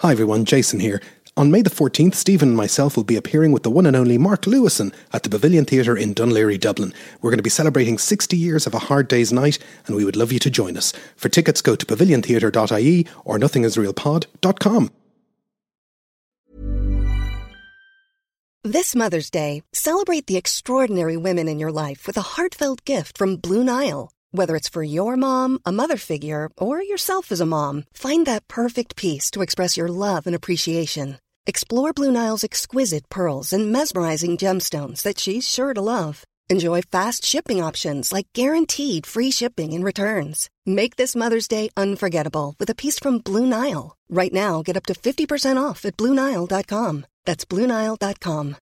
Hi everyone, Jason here. On May the 14th, Stephen and myself will be appearing with the one and only Mark Lewison at the Pavilion Theatre in Dunleary, Dublin. We're going to be celebrating 60 years of A Hard Day's Night, and we would love you to join us. For tickets, go to paviliontheatre.ie or nothingisrealpod.com. This Mother's Day, celebrate the extraordinary women in your life with a heartfelt gift from Blue Nile. Whether it's for your mom, a mother figure, or yourself as a mom, find that perfect piece to express your love and appreciation. Explore Blue Nile's exquisite pearls and mesmerizing gemstones that she's sure to love. Enjoy fast shipping options like guaranteed free shipping and returns. Make this Mother's Day unforgettable with a piece from Blue Nile. Right now, get up to 50% off at BlueNile.com. That's BlueNile.com.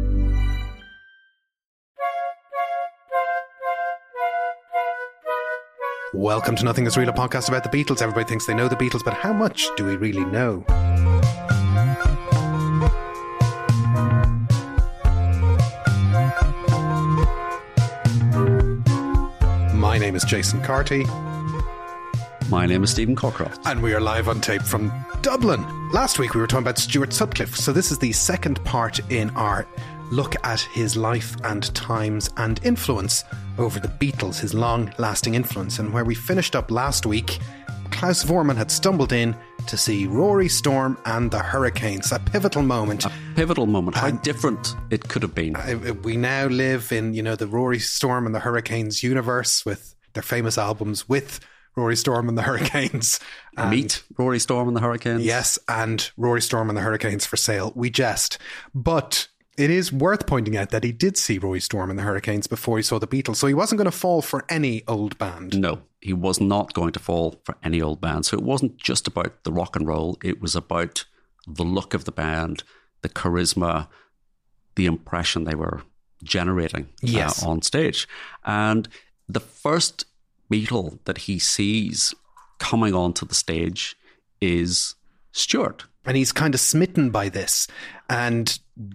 Welcome to Nothing Is Real, a podcast about the Beatles. Everybody thinks they know the Beatles, but how much do we really know? My name is Jason Carty. My name is Stephen Cockcroft. And we are live on tape from Dublin. Last week we were talking about Stuart Sutcliffe, so this is the second part in our look at his life and times and influence over the Beatles, his long-lasting influence. And where we finished up last week, Klaus Voormann had stumbled in to see Rory Storm and the Hurricanes, a pivotal moment. A pivotal moment. How different it could have been. We now live in, the Rory Storm and the Hurricanes universe with their famous albums with Rory Storm and the Hurricanes. Meet Rory Storm and the Hurricanes. Yes, and Rory Storm and the Hurricanes for sale. We jest. But it is worth pointing out that he did see Rory Storm and the Hurricanes before he saw the Beatles, so he wasn't going to fall for any old band. No, he was not going to fall for any old band. So it wasn't just about the rock and roll, it was about the look of the band, the charisma, the impression they were generating on stage. And the first Beatle that he sees coming onto the stage is Stuart. And he's kind of smitten by this. And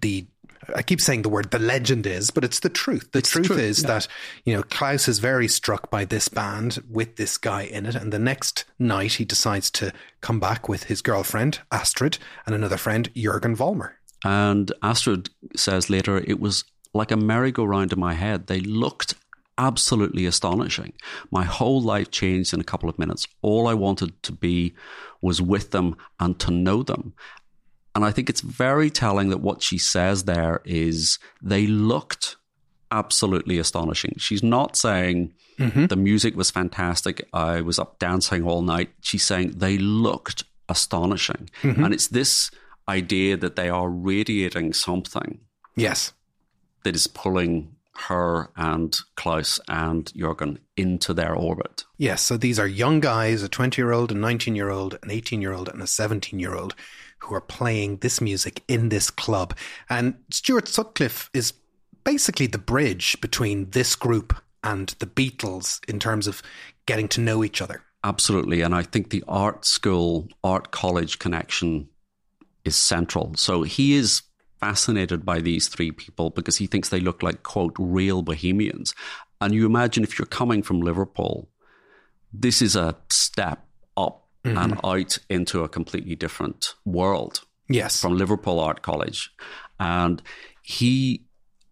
I keep saying the word, the legend is, but it's the truth. The truth is that, Klaus is very struck by this band with this guy in it. And the next night he decides to come back with his girlfriend, Astrid, and another friend, Jürgen Vollmer. And Astrid says later, it was like a merry-go-round in my head. They looked absolutely astonishing. My whole life changed in a couple of minutes. All I wanted to be was with them and to know them. And I think it's very telling that what she says there is they looked absolutely astonishing. She's not saying the music was fantastic, I was up dancing all night. She's saying they looked astonishing. And it's this idea that they are radiating something. Yes. That is pulling her and Klaus and Jürgen into their orbit. Yes, so these are young guys, a 20-year-old, a 19-year-old, an 18-year-old, and a 17-year-old who are playing this music in this club. And Stuart Sutcliffe is basically the bridge between this group and the Beatles in terms of getting to know each other. Absolutely, and I think the art school, art college connection is central. So he is fascinated by these three people because he thinks they look like, quote, real bohemians. And you imagine if you're coming from Liverpool, this is a step up and out into a completely different world. Yes. From Liverpool Art College. And he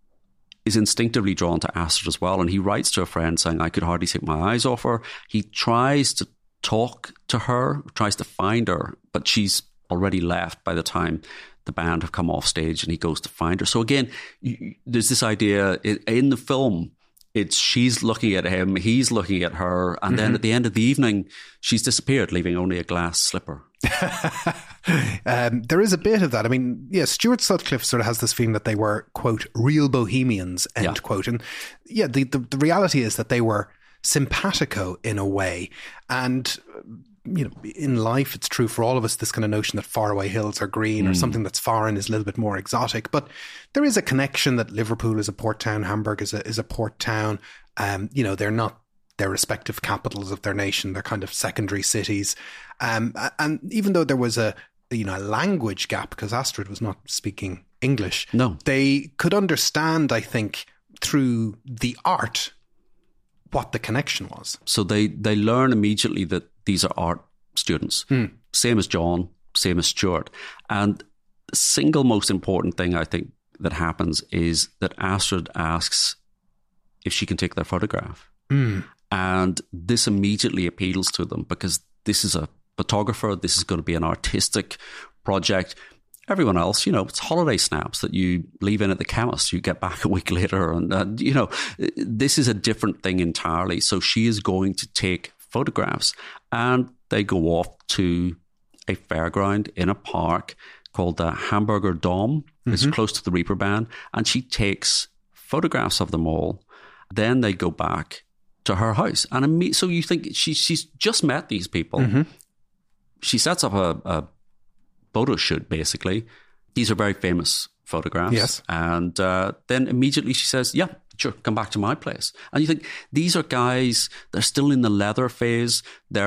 is instinctively drawn to Astrid as well. And he writes to a friend saying, I could hardly take my eyes off her. He tries to talk to her, tries to find her, but she's already left by the time the band have come off stage and he goes to find her. So again, there's this idea in the film, it's she's looking at him, he's looking at her, and then at the end of the evening, she's disappeared, leaving only a glass slipper. There is a bit of that. I mean, Stuart Sutcliffe sort of has this feeling that they were, quote, real bohemians, end quote. And the reality is that they were simpatico in a way. And in life, it's true for all of us, this kind of notion that faraway hills are green or something that's foreign is a little bit more exotic. But there is a connection that Liverpool is a port town, Hamburg is a port town. They're not their respective capitals of their nation. They're kind of secondary cities. And even though there was a language gap, because Astrid was not speaking English, they could understand, I think, through the art what the connection was. So they learn immediately that these are art students. Same as John, same as Stuart. And the single most important thing I think that happens is that Astrid asks if she can take their photograph. And this immediately appeals to them because this is a photographer. This is going to be an artistic project. Everyone else, it's holiday snaps that you leave in at the chemist. You get back a week later. And, this is a different thing entirely. So she is going to take photographs. And they go off to a fairground in a park called the Hamburger Dom. It's close to the Reeperbahn. And she takes photographs of them all. Then they go back to her house. And so you think she's just met these people. She sets up a photo shoot, basically. These are very famous photographs. Yes. And then immediately she says, yeah, sure, come back to my place. And you think, these are guys, they're still in the leather phase.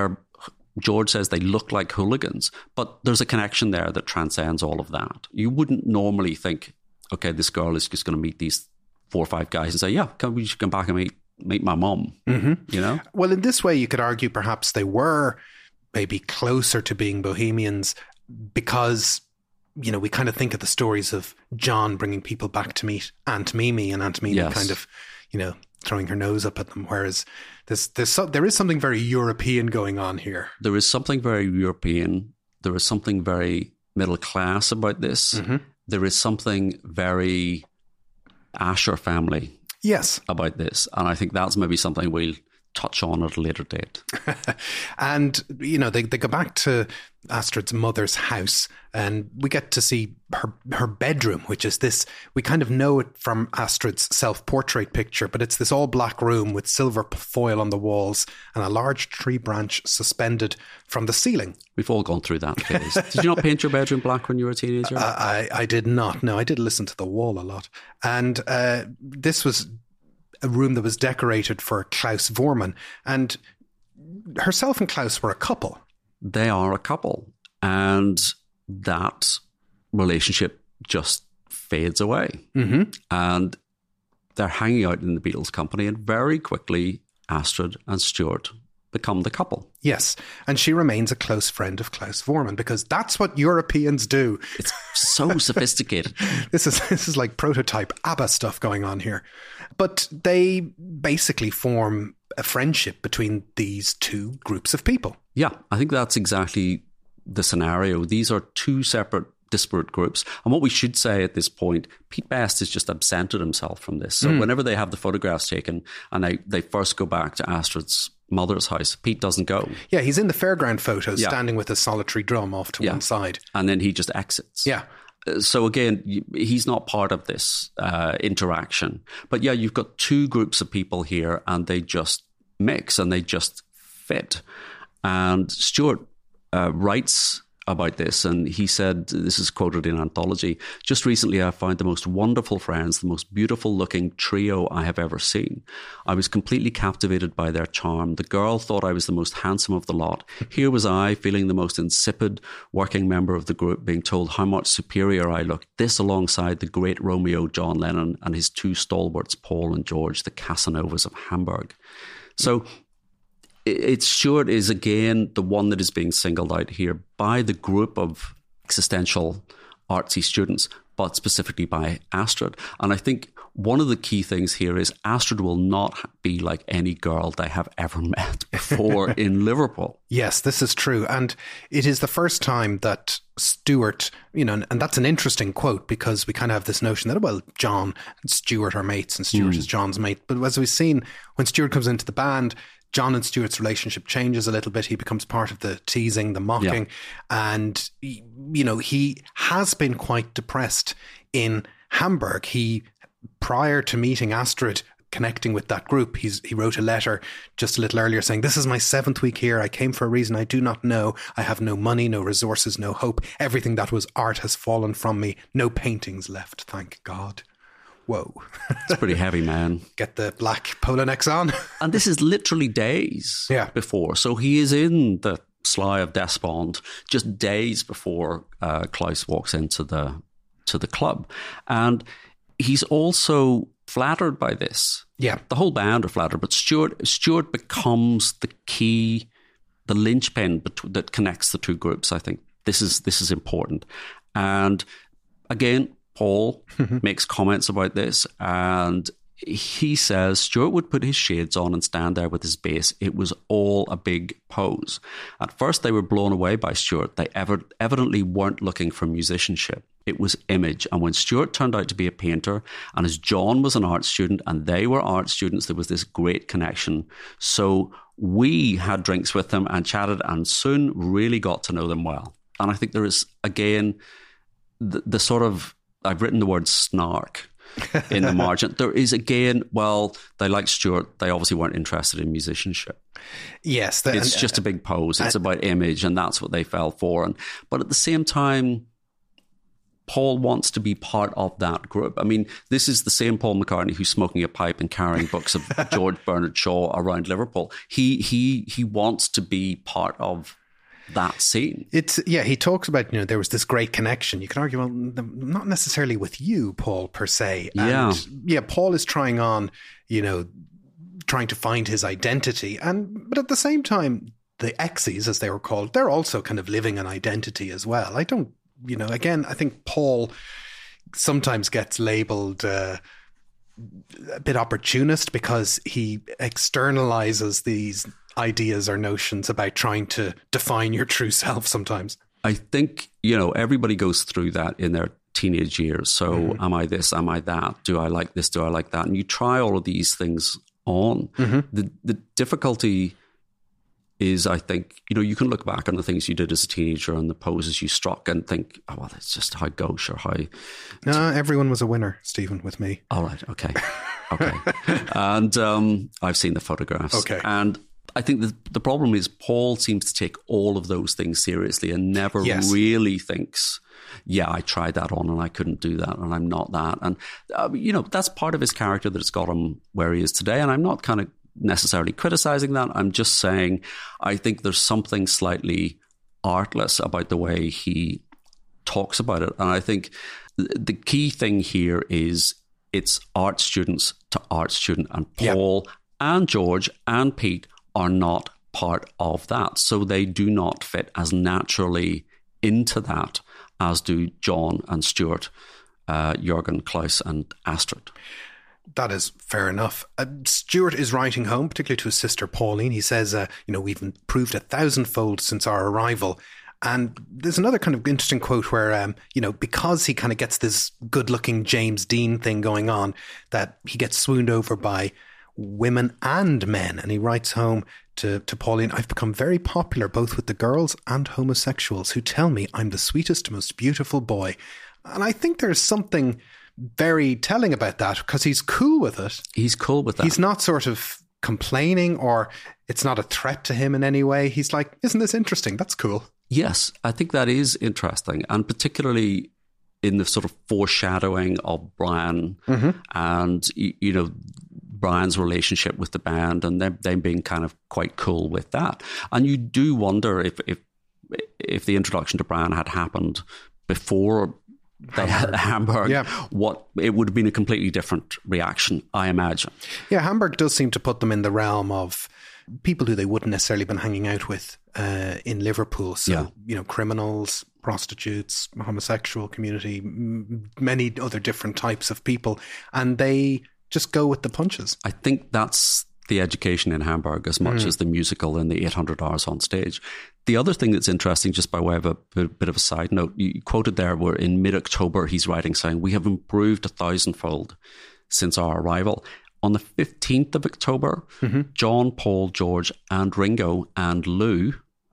George says they look like hooligans, but there's a connection there that transcends all of that. You wouldn't normally think, okay, this girl is just going to meet these 4 or 5 guys and say, yeah, we should come back and meet my mom, Well, in this way, you could argue perhaps they were maybe closer to being bohemians because, we kind of think of the stories of John bringing people back to meet Aunt Mimi and Aunt Mimi kind of, throwing her nose up at them. Whereas there is something very European going on here. There is something very European. There is something very middle class about this. There is something very Asher family about this. And I think that's maybe something we'll touch on at a later date. And, they go back to Astrid's mother's house and we get to see her bedroom, which is this, we kind of know it from Astrid's self-portrait picture, but it's this all black room with silver foil on the walls and a large tree branch suspended from the ceiling. We've all gone through that phase. Did you not paint your bedroom black when you were a teenager? I did not. No, I did listen to The Wall a lot. And this was a room that was decorated for Klaus Vormann, and herself and Klaus were a couple. They are a couple, and that relationship just fades away. And they're hanging out in the Beatles' company, and very quickly Astrid and Stuart become the couple. Yes, and she remains a close friend of Klaus Vormann because that's what Europeans do. It's so sophisticated. This is like prototype ABBA stuff going on here. But they basically form a friendship between these two groups of people. Yeah, I think that's exactly the scenario. These are two separate, disparate groups. And what we should say at this point, Pete Best has just absented himself from this. So whenever they have the photographs taken and they first go back to Astrid's mother's house, Pete doesn't go. Yeah, he's in the fairground photos standing with a solitary drum off to one side. And then he just exits. Yeah. So again, he's not part of this interaction. But yeah, you've got two groups of people here and they just mix and they just fit. And Stuart writes about this, and he said, this is quoted in Anthology, "Just recently I found the most wonderful friends, the most beautiful looking trio I have ever seen. I was completely captivated by their charm. The girl thought I was the most handsome of the lot. Here was I, feeling the most insipid working member of the group, being told how much superior I looked, this alongside the great Romeo John Lennon and his two stalwarts, Paul and George, the Casanovas of Hamburg." So it's Stuart is again the one that is being singled out here by the group of existential artsy students, but specifically by Astrid. And I think one of the key things here is Astrid will not be like any girl they have ever met before in Liverpool. Yes, this is true. And it is the first time that Stuart, and that's an interesting quote because we kind of have this notion that, well, John and Stuart are mates and Stuart is John's mate. But as we've seen, when Stuart comes into the band, John and Stuart's relationship changes a little bit. He becomes part of the teasing, the mocking. And, he has been quite depressed in Hamburg. Prior to meeting Astrid, connecting with that group, he wrote a letter just a little earlier saying, "This is my 7th week here. I came for a reason I do not know. I have no money, no resources, no hope. Everything that was art has fallen from me. No paintings left, thank God." Whoa. It's pretty heavy, man. Get the black polo necks on. And this is literally days before. So he is in the Slough of Despond just days before Klaus walks into the club. And he's also flattered by this. Yeah. The whole band are flattered, but Stuart becomes the key, the linchpin that connects the two groups, I think. This is important. And again, Paul makes comments about this, and he says Stuart would put his shades on and stand there with his bass. It was all a big pose. At first, they were blown away by Stuart. They evidently weren't looking for musicianship. It was image. And when Stuart turned out to be a painter, and as John was an art student and they were art students, there was this great connection. So we had drinks with them and chatted and soon really got to know them well. And I think there is, again, the sort of, I've written the word snark in the margin. There is, again, well, they like Stuart. They obviously weren't interested in musicianship. Yes. It's just a big pose. It's about image, and that's what they fell for. But at the same time, Paul wants to be part of that group. I mean, this is the same Paul McCartney who's smoking a pipe and carrying books of George Bernard Shaw around Liverpool. He wants to be part of that scene. He talks about, there was this great connection. You can argue, well, not necessarily with you, Paul, per se. And Paul is trying on, trying to find his identity. But at the same time, the X's, as they were called, they're also kind of living an identity as well. I don't, again, I think Paul sometimes gets labeled a bit opportunist because he externalizes these ideas or notions about trying to define your true self sometimes. I think, everybody goes through that in their teenage years. So am I this? Am I that? Do I like this? Do I like that? And you try all of these things on. The difficulty is, I think, you can look back on the things you did as a teenager and the poses you struck and think, oh, well, it's just how gauche or how... No, everyone was a winner, Stephen, with me. All right, okay. And I've seen the photographs. Okay. And I think the problem is Paul seems to take all of those things seriously and never really thinks, I tried that on and I couldn't do that and I'm not that. And, that's part of his character that's got him where he is today. And I'm not kind of necessarily criticizing that. I'm just saying I think there's something slightly artless about the way he talks about it. And I think the key thing here is it's art students to art student, and Paul and George and Pete are not part of that. So they do not fit as naturally into that as do John and Stuart, Jürgen, Klaus and Astrid. That is fair enough. Stuart is writing home, particularly to his sister Pauline. He says, we've improved 1,000-fold since our arrival. And there's another kind of interesting quote where, because he kind of gets this good-looking James Dean thing going on, that he gets swooned over by women and men. And he writes home to Pauline, I've become very popular both with the girls and homosexuals who tell me I'm the sweetest, most beautiful boy. And I think there's something very telling about that because he's cool with it. He's cool with that. He's not sort of complaining, or it's not a threat to him in any way. He's like, isn't this interesting? That's cool. Yes, I think that is interesting. And particularly in the sort of foreshadowing of Brian and, Brian's relationship with the band and them being kind of quite cool with that. And you do wonder if the introduction to Brian had happened before they had Hamburg, what it would have been a completely different reaction, I imagine. Yeah, Hamburg does seem to put them in the realm of people who they wouldn't necessarily been hanging out with in Liverpool. So, criminals, prostitutes, homosexual community, many other different types of people. And they just go with the punches. I think that's the education in Hamburg as much as the musical and the 800 hours on stage. The other thing that's interesting, just by way of a bit of a side note, you quoted there where in mid-October he's writing saying, we have improved 1,000-fold since our arrival. On the 15th of October, John, Paul, George and Ringo and Lou.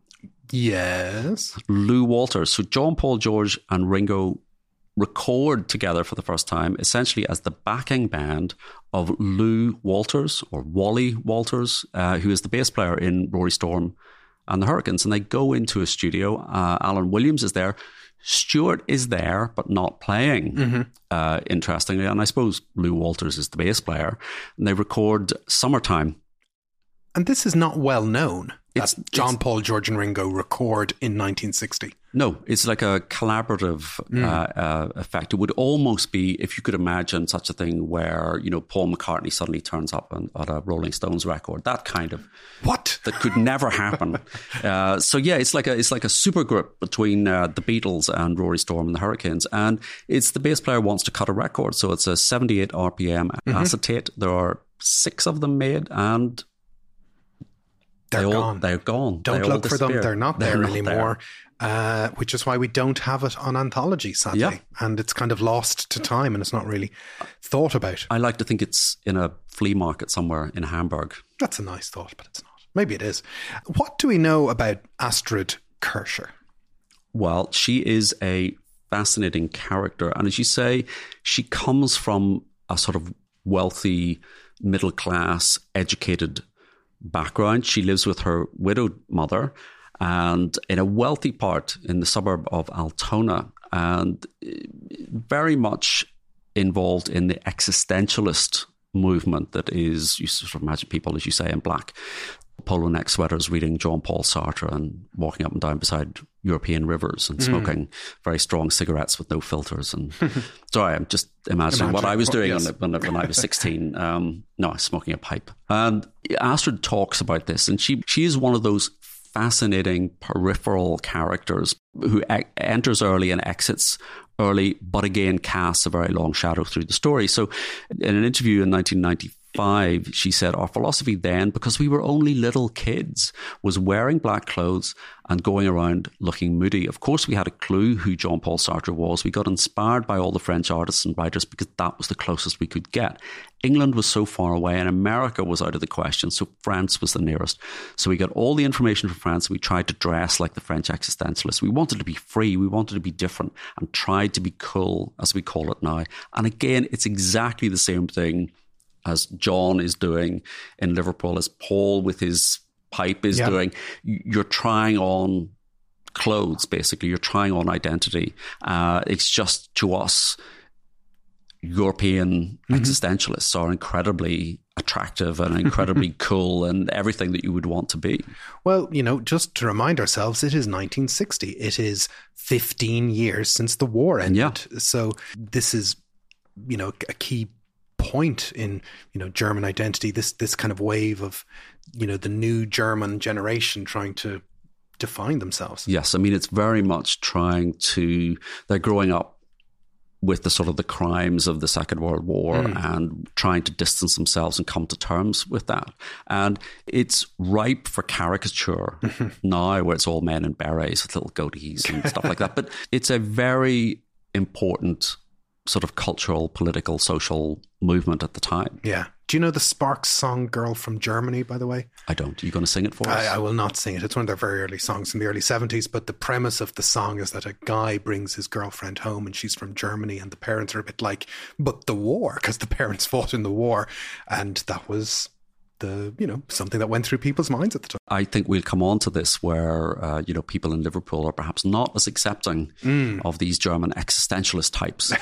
Yes. Lou Walters. So John, Paul, George and Ringo record together for the first time, essentially as the backing band of Lou Walters, or Wally Walters, who is the bass player in Rory Storm and the Hurricanes. And they go into a studio. Alan Williams is there. Stuart is there, but not playing, interestingly. And I suppose Lou Walters is the bass player. And they record Summertime. And this is not well known. John, Paul, George and Ringo record in 1960. No, it's like a collaborative effect. It would almost be, if you could imagine such a thing where, Paul McCartney suddenly turns up on a Rolling Stones record, that kind of... What? That could never happen. It's like a supergroup between the Beatles and Rory Storm and the Hurricanes. And it's the bass player wants to cut a record. So it's a 78 RPM acetate. There are 6 of them made, and... They're gone. Don't look for them. They're not there anymore. Which is why we don't have it on Anthology, sadly. Yeah. And it's kind of lost to time and it's not really thought about. I like to think it's in a flea market somewhere in Hamburg. That's a nice thought, but it's not. Maybe it is. What do we know about Astrid Kircher? Well, she is a fascinating character. And as you say, she comes from a sort of wealthy, middle-class, educated background. She lives with her widowed mother and in a wealthy part in the suburb of Altona, and very much involved in the existentialist movement that is, you sort of imagine people, as you say, in black polo neck sweaters reading Jean-Paul Sartre and walking up and down beside European rivers and smoking very strong cigarettes with no filters. And sorry, I'm just imagining what I was doing when I was 16. Smoking a pipe. And Astrid talks about this, and she is one of those fascinating peripheral characters who enters early and exits early, but again casts a very long shadow through the story. So in an interview in 1995, she said, our philosophy then, because we were only little kids, was wearing black clothes and going around looking moody. Of course, we had a clue who Jean-Paul Sartre was. We got inspired by all the French artists and writers because that was the closest we could get. England was so far away and America was out of the question, so France was the nearest. So we got all the information from France. We tried to dress like the French existentialists. We wanted to be free. We wanted to be different and tried to be cool, as we call it now. And again, it's exactly the same thing as John is doing in Liverpool, as Paul with his pipe is doing. You're trying on clothes, basically. You're trying on identity. It's just, to us, European existentialists are incredibly attractive and incredibly cool and everything that you would want to be. Well, just to remind ourselves, it is 1960. It is 15 years since the war ended. Yeah. So this is, a key point in German identity, this kind of wave of the new German generation trying to define themselves. Yes, I mean, it's very much they're growing up with the sort of the crimes of the Second World War and trying to distance themselves and come to terms with that. And it's ripe for caricature now, where it's all men in berets with little goatees and stuff like that. But it's a very important sort of cultural, political, social movement at the time. Yeah. Do you know the Sparks song Girl from Germany, by the way? I don't. Are you going to sing it for us? I will not sing it. It's one of their very early songs from the early 70s, but the premise of the song is that a guy brings his girlfriend home and she's from Germany, and the parents are a bit like, but the war, because the parents fought in the war. And that was something that went through people's minds at the time. I think we'll come on to this where, people in Liverpool are perhaps not as accepting of these German existentialist types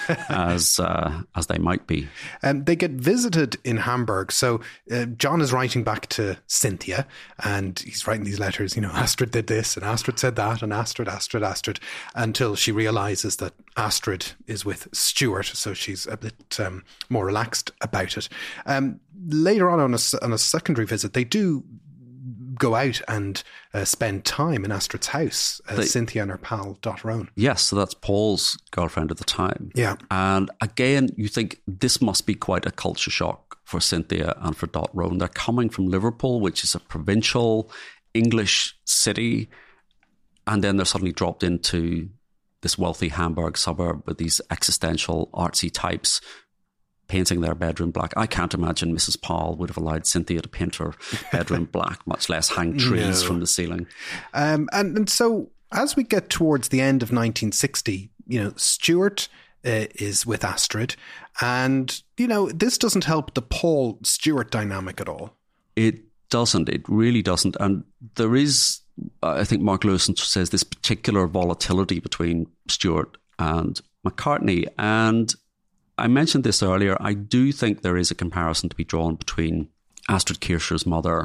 as they might be. They get visited in Hamburg. So John is writing back to Cynthia and he's writing these letters, Astrid did this and Astrid said that and Astrid, until she realises that Astrid is with Stuart. So she's a bit more relaxed about it. Later on a secondary visit, they do go out and spend time in Astrid's house, Cynthia and her pal Dot Roan. Yes, so that's Paul's girlfriend at the time. Yeah. And again, you think this must be quite a culture shock for Cynthia and for Dot Roan. They're coming from Liverpool, which is a provincial English city, and then they're suddenly dropped into this wealthy Hamburg suburb with these existential artsy types painting their bedroom black. I can't imagine Mrs. Powell would have allowed Cynthia to paint her bedroom black, much less hang trees from the ceiling. And so as we get towards the end of 1960, Stuart is with Astrid, and, this doesn't help the Paul-Stuart dynamic at all. It doesn't. It really doesn't. And there is, I think Mark Lewison says, this particular volatility between Stuart and McCartney. And I mentioned this earlier. I do think there is a comparison to be drawn between Astrid Kircher's mother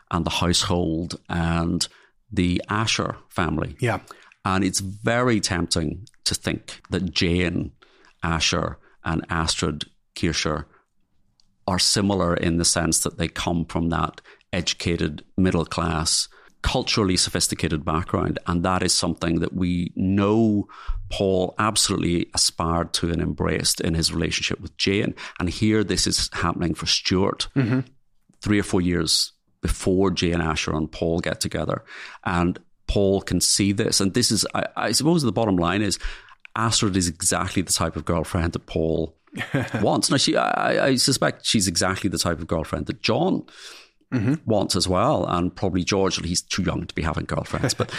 and the household and the Asher family. Yeah. And it's very tempting to think that Jane Asher and Astrid Kircher are similar in the sense that they come from that educated, middle class, culturally sophisticated background. And that is something that we know Paul absolutely aspired to and embraced in his relationship with Jane. And here this is happening for Stuart 3 or 4 years before Jane Asher and Paul get together. And Paul can see this. And this is, I suppose the bottom line is, Astrid is exactly the type of girlfriend that Paul wants. Now, I suspect she's exactly the type of girlfriend that John wants as well. And probably George, he's too young to be having girlfriends. But,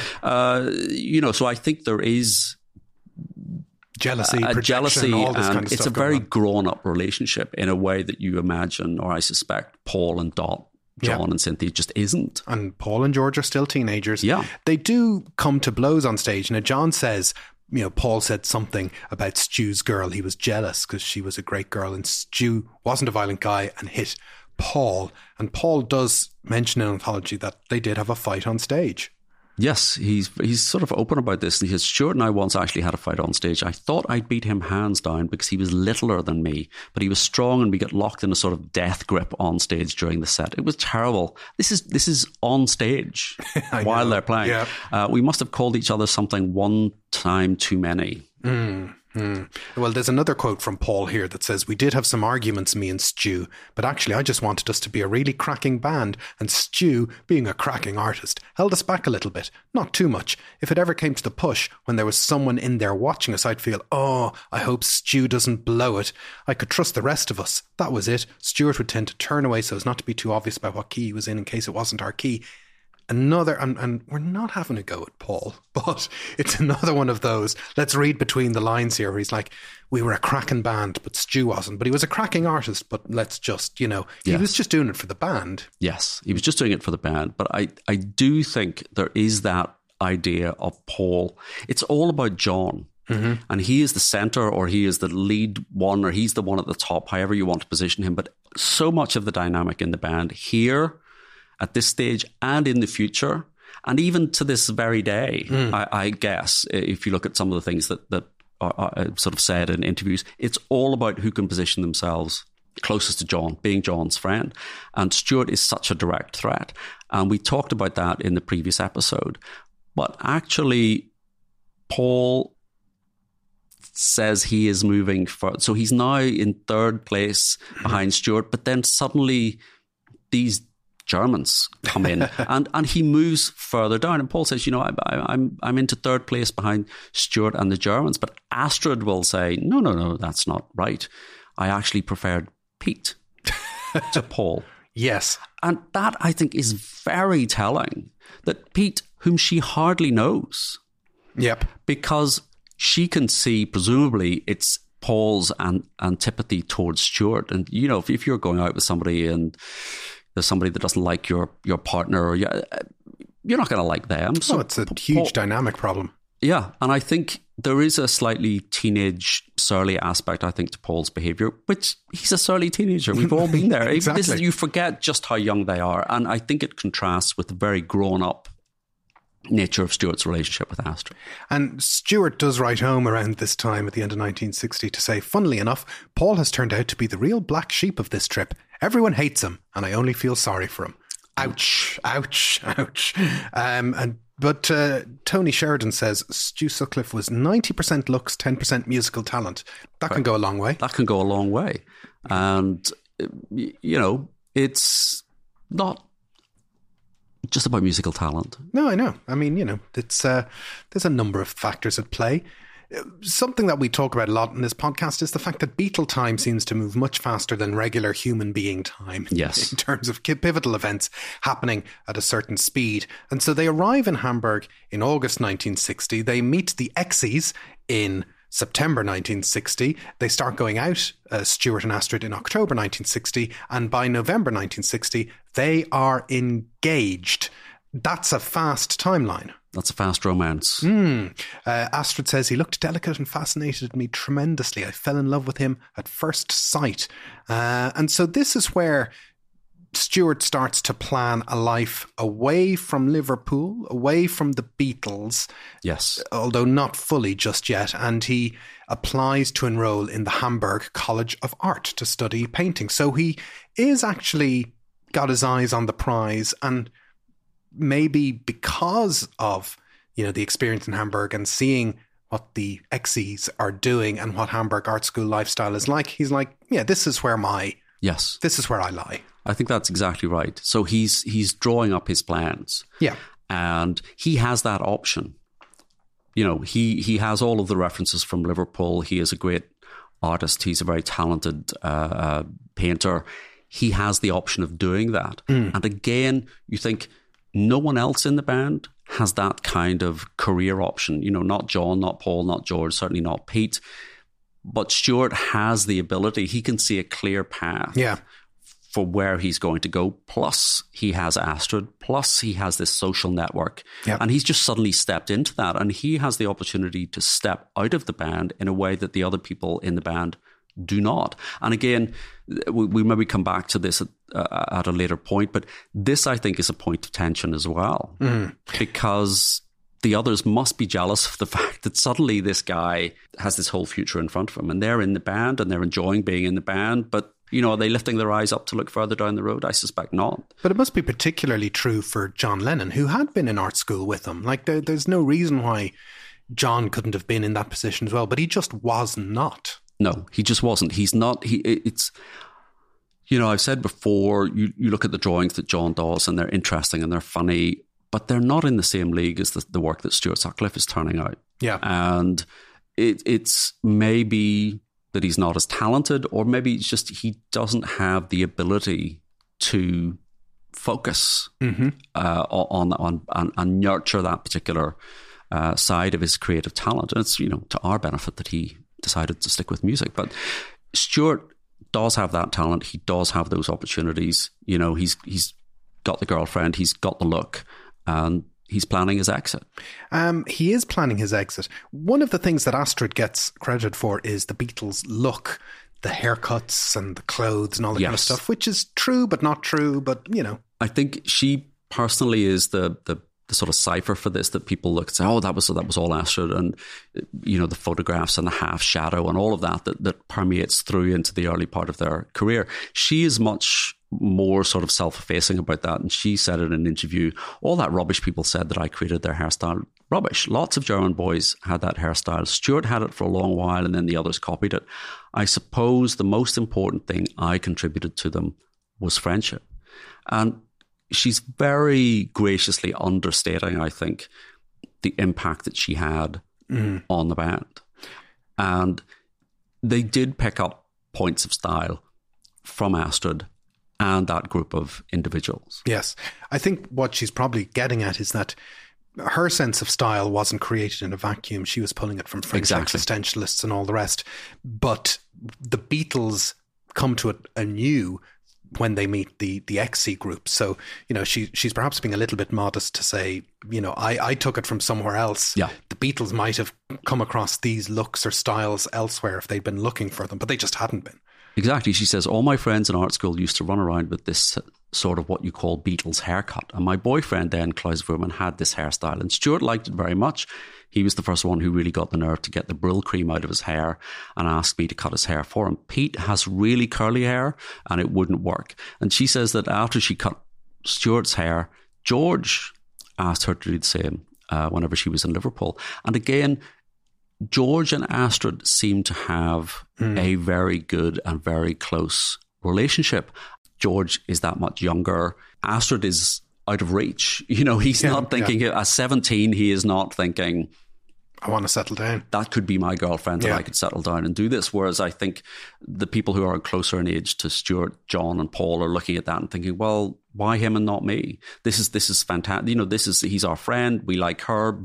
so I think there is jealousy, jealousy, all this and kind of it's stuff a very grown-up relationship in a way that you imagine, or I suspect, Paul and Dot, John and Cynthia just isn't. And Paul and George are still teenagers. Yeah. They do come to blows on stage. Now, John says, Paul said something about Stu's girl. He was jealous because she was a great girl and Stu wasn't a violent guy and hit Paul. And Paul does mention in Anthology that they did have a fight on stage. Yes, he's sort of open about this. And he says, Stuart and I once actually had a fight on stage. I thought I'd beat him hands down because he was littler than me, but he was strong and we got locked in a sort of death grip on stage during the set. It was terrible. This is on stage while they're playing. Yeah. We must have called each other something one time too many. Well, there's another quote from Paul here that says, we did have some arguments, me and Stu, but actually I just wanted us to be a really cracking band, and Stu, being a cracking artist, held us back a little bit. Not too much. If it ever came to the push, when there was someone in there watching us, I'd feel, I hope Stu doesn't blow it. I could trust the rest of us. That was it. Stuart would tend to turn away so as not to be too obvious about what key he was in case it wasn't our key. Another, and we're not having a go at Paul, but it's another one of those, let's read between the lines here, where he's like, we were a cracking band, but Stu wasn't. But he was a cracking artist, but let's just, he was just doing it for the band. Yes, he was just doing it for the band. But I do think there is that idea of Paul. It's all about John. And he is the center, or he is the lead one, or he's the one at the top, however you want to position him. But so much of the dynamic in the band here, at this stage and in the future, and even to this very day, I guess, if you look at some of the things that are sort of said in interviews, it's all about who can position themselves closest to John, being John's friend. And Stuart is such a direct threat. And we talked about that in the previous episode. But actually, Paul says he is moving forward. So he's now in third place behind Stuart, but then suddenly these Germans come in and he moves further down. And Paul says, I'm into third place behind Stuart and the Germans. But Astrid will say, no, that's not right. I actually preferred Pete to Paul. Yes. And that, I think, is very telling, that Pete, whom she hardly knows. Yep. Because she can see, presumably, it's Paul's antipathy towards Stuart. And, if you're going out with somebody and there's somebody that doesn't like your partner, or you're not going to like them. So it's a huge dynamic problem. Yeah, and I think there is a slightly teenage, surly aspect, I think, to Paul's behaviour, which he's a surly teenager. We've all been there. Exactly. You forget just how young they are, and I think it contrasts with the very grown-up nature of Stuart's relationship with Astrid. And Stuart does write home around this time at the end of 1960 to say, funnily enough, Paul has turned out to be the real black sheep of this trip. Everyone hates him, and I only feel sorry for him. Ouch, ouch, ouch. But Tony Sheridan says Stu Sutcliffe was 90% looks, 10% musical talent. That can go a long way. That can go a long way. And, it's not just about musical talent. No, I know. I mean, it's there's a number of factors at play. Something that we talk about a lot in this podcast is the fact that Beatle time seems to move much faster than regular human being time. Yes. In terms of pivotal events happening at a certain speed. And so they arrive in Hamburg in August 1960. They meet the Exies in September 1960. They start going out, Stuart and Astrid, in October 1960. And by November 1960, they are engaged. That's a fast timeline. That's a fast romance. Astrid says, he looked delicate and fascinated me tremendously. I fell in love with him at first sight. And so this is where Stuart starts to plan a life away from Liverpool, away from the Beatles. Yes. Although not fully just yet. And he applies to enroll in the Hamburg College of Art to study painting. So he is actually got his eyes on the prize, and maybe because of, the experience in Hamburg and seeing what the Exes are doing and what Hamburg Art School lifestyle is like, he's like, yeah, this is where I lie. I think that's exactly right. So he's drawing up his plans. Yeah. And he has that option. He has all of the references from Liverpool. He is a great artist. He's a very talented painter. He has the option of doing that. And again, you think no one else in the band has that kind of career option. Not John, not Paul, not George, certainly not Pete. But Stuart has the ability. He can see a clear path for where he's going to go. Plus, he has Astrid. Plus, he has this social network. Yep. And he's just suddenly stepped into that. And he has the opportunity to step out of the band in a way that the other people in the band do not. And again, we maybe come back to this at a later point, but this, I think, is a point of tension as well. Because the others must be jealous of the fact that suddenly this guy has this whole future in front of him, and they're in the band and they're enjoying being in the band. But, are they lifting their eyes up to look further down the road? I suspect not. But it must be particularly true for John Lennon, who had been in art school with him. Like, there's no reason why John couldn't have been in that position as well, but he just was not. No, he just wasn't. He's not. It's, I've said before, you look at the drawings that John does and they're interesting and they're funny, but they're not in the same league as the work that Stuart Sutcliffe is turning out. Yeah. And it's maybe that he's not as talented, or maybe it's just he doesn't have the ability to focus on and nurture that particular side of his creative talent. And it's, to our benefit that he decided to stick with music. But Stuart does have that talent. He does have those opportunities. He's got the girlfriend, he's got the look, and he's planning his exit. He is planning his exit. One of the things that Astrid gets credited for is the Beatles' look, the haircuts and the clothes and all that kind of stuff, which is true but not true. But, I think she personally is the sort of cipher for this, that people look and say, oh, that was all Astrid, and the photographs and the half shadow and all of that permeates through into the early part of their career. She is much more sort of self-effacing about that, and she said in an interview, all that rubbish people said that I created their hairstyle, rubbish. Lots of German boys had that hairstyle. Stuart had it for a long while and then the others copied it. I suppose the most important thing I contributed to them was friendship. And she's very graciously understating, I think, the impact that she had on the band. And they did pick up points of style from Astrid and that group of individuals. Yes. I think what she's probably getting at is that her sense of style wasn't created in a vacuum. She was pulling it from French existentialists and all the rest. But the Beatles come to it anew when they meet the XC group. So, she's perhaps being a little bit modest to say, I took it from somewhere else. Yeah. The Beatles might have come across these looks or styles elsewhere if they'd been looking for them, but they just hadn't been. Exactly. She says, all my friends in art school used to run around with this sort of what you call Beatles haircut. And my boyfriend then, Klaus Voormann, had this hairstyle. And Stuart liked it very much. He was the first one who really got the nerve to get the Brill cream out of his hair and asked me to cut his hair for him. Pete has really curly hair and it wouldn't work. And she says that after she cut Stuart's hair, George asked her to do the same whenever she was in Liverpool. And again, George and Astrid seem to have a very good and very close relationship. George is that much younger. Astrid is out of reach. He's not thinking, at 17, he is not thinking, I want to settle down. That could be my girlfriend and I could settle down and do this. Whereas I think the people who are closer in age to Stuart, John and Paul are looking at that and thinking, well, why him and not me? This is fantastic. He's our friend. We like her.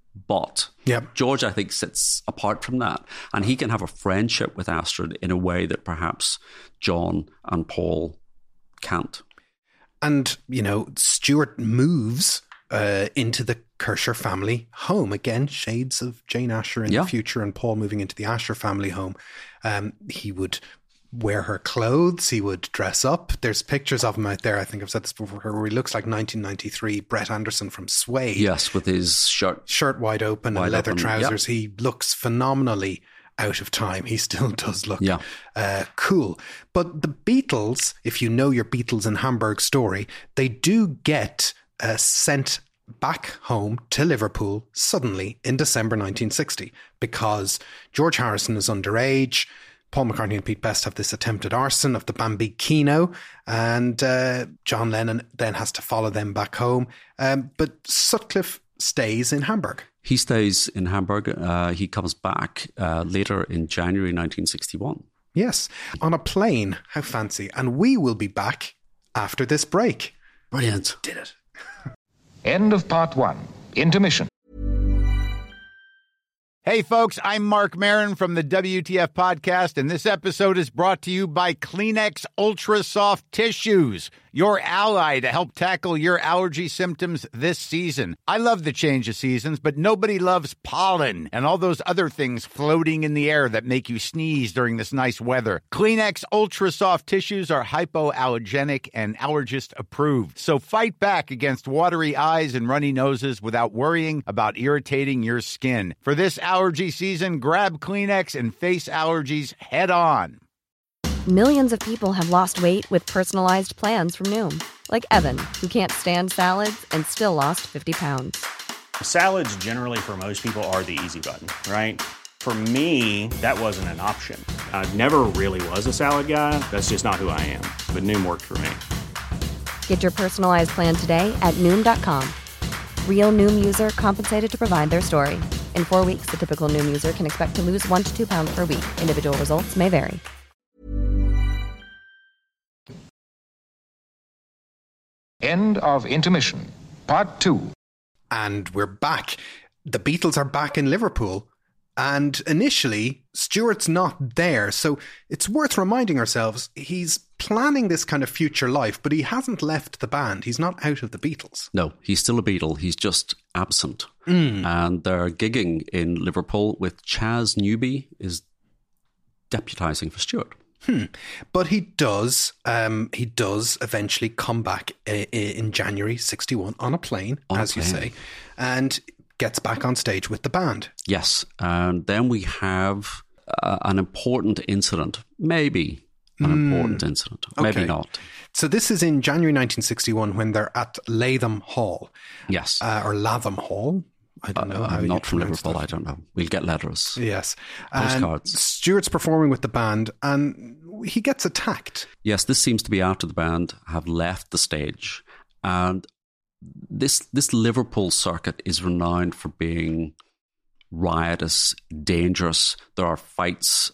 But George, I think, sits apart from that. And he can have a friendship with Astrid in a way that perhaps John and Paul can't. And, Stuart moves into the Kircher family home. Again, shades of Jane Asher in the future, and Paul moving into the Asher family home. He would wear her clothes. He would dress up. There's pictures of him out there. I think I've said this before, where he looks like 1993 Brett Anderson from Suede. Yes, with his shirt wide open and leather trousers. Yep. He looks phenomenally out of time. He still does look cool. But the Beatles, if you know your Beatles in Hamburg story, they do get sent back home to Liverpool suddenly in December 1960 because George Harrison is underage. Paul McCartney and Pete Best have this attempted arson of the Bambino, and John Lennon then has to follow them back home. But Sutcliffe stays in Hamburg. He stays in Hamburg. He comes back later in January 1961. Yes, on a plane. How fancy. And we will be back after this break. Brilliant. Did it. End of part one. Intermission. Hey, folks, I'm Mark Maron from the WTF Podcast, and this episode is brought to you by Kleenex Ultra Soft Tissues, your ally to help tackle your allergy symptoms this season. I love the change of seasons, but nobody loves pollen and all those other things floating in the air that make you sneeze during this nice weather. Kleenex Ultra Soft Tissues are hypoallergenic and allergist approved, so fight back against watery eyes and runny noses without worrying about irritating your skin. For this allergy season, grab Kleenex and face allergies head on. Millions of people have lost weight with personalized plans from Noom. Like Evan, who can't stand salads and still lost 50 pounds. Salads generally for most people are the easy button, right? For me, that wasn't an option. I never really was a salad guy. That's just not who I am. But Noom worked for me. Get your personalized plan today at Noom.com. Real Noom user compensated to provide their story. In 4 weeks, the typical Noom user can expect to lose 1 to 2 pounds per week. Individual results may vary. End of intermission. Part two. And we're back. The Beatles are back in Liverpool. And initially, Stuart's not there. So it's worth reminding ourselves, he's planning this kind of future life, but he hasn't left the band. He's not out of the Beatles. No, he's still a Beatle. He's just absent. And they're gigging in Liverpool with Chas Newby is deputising for Stuart. But he does eventually come back in January 61 on a plane, you say, and gets back on stage with the band. Yes, and then we have an important incident, maybe important incident, maybe not. So this is in January 1961 when they're at Latham Hall. Yes. Or Latham Hall. I don't know. I'm not from Liverpool. I don't know. We'll get letters. Yes. Postcards. And Stuart's performing with the band and he gets attacked. Yes, this seems to be after the band have left the stage. And this Liverpool circuit is renowned for being riotous, dangerous. There are fights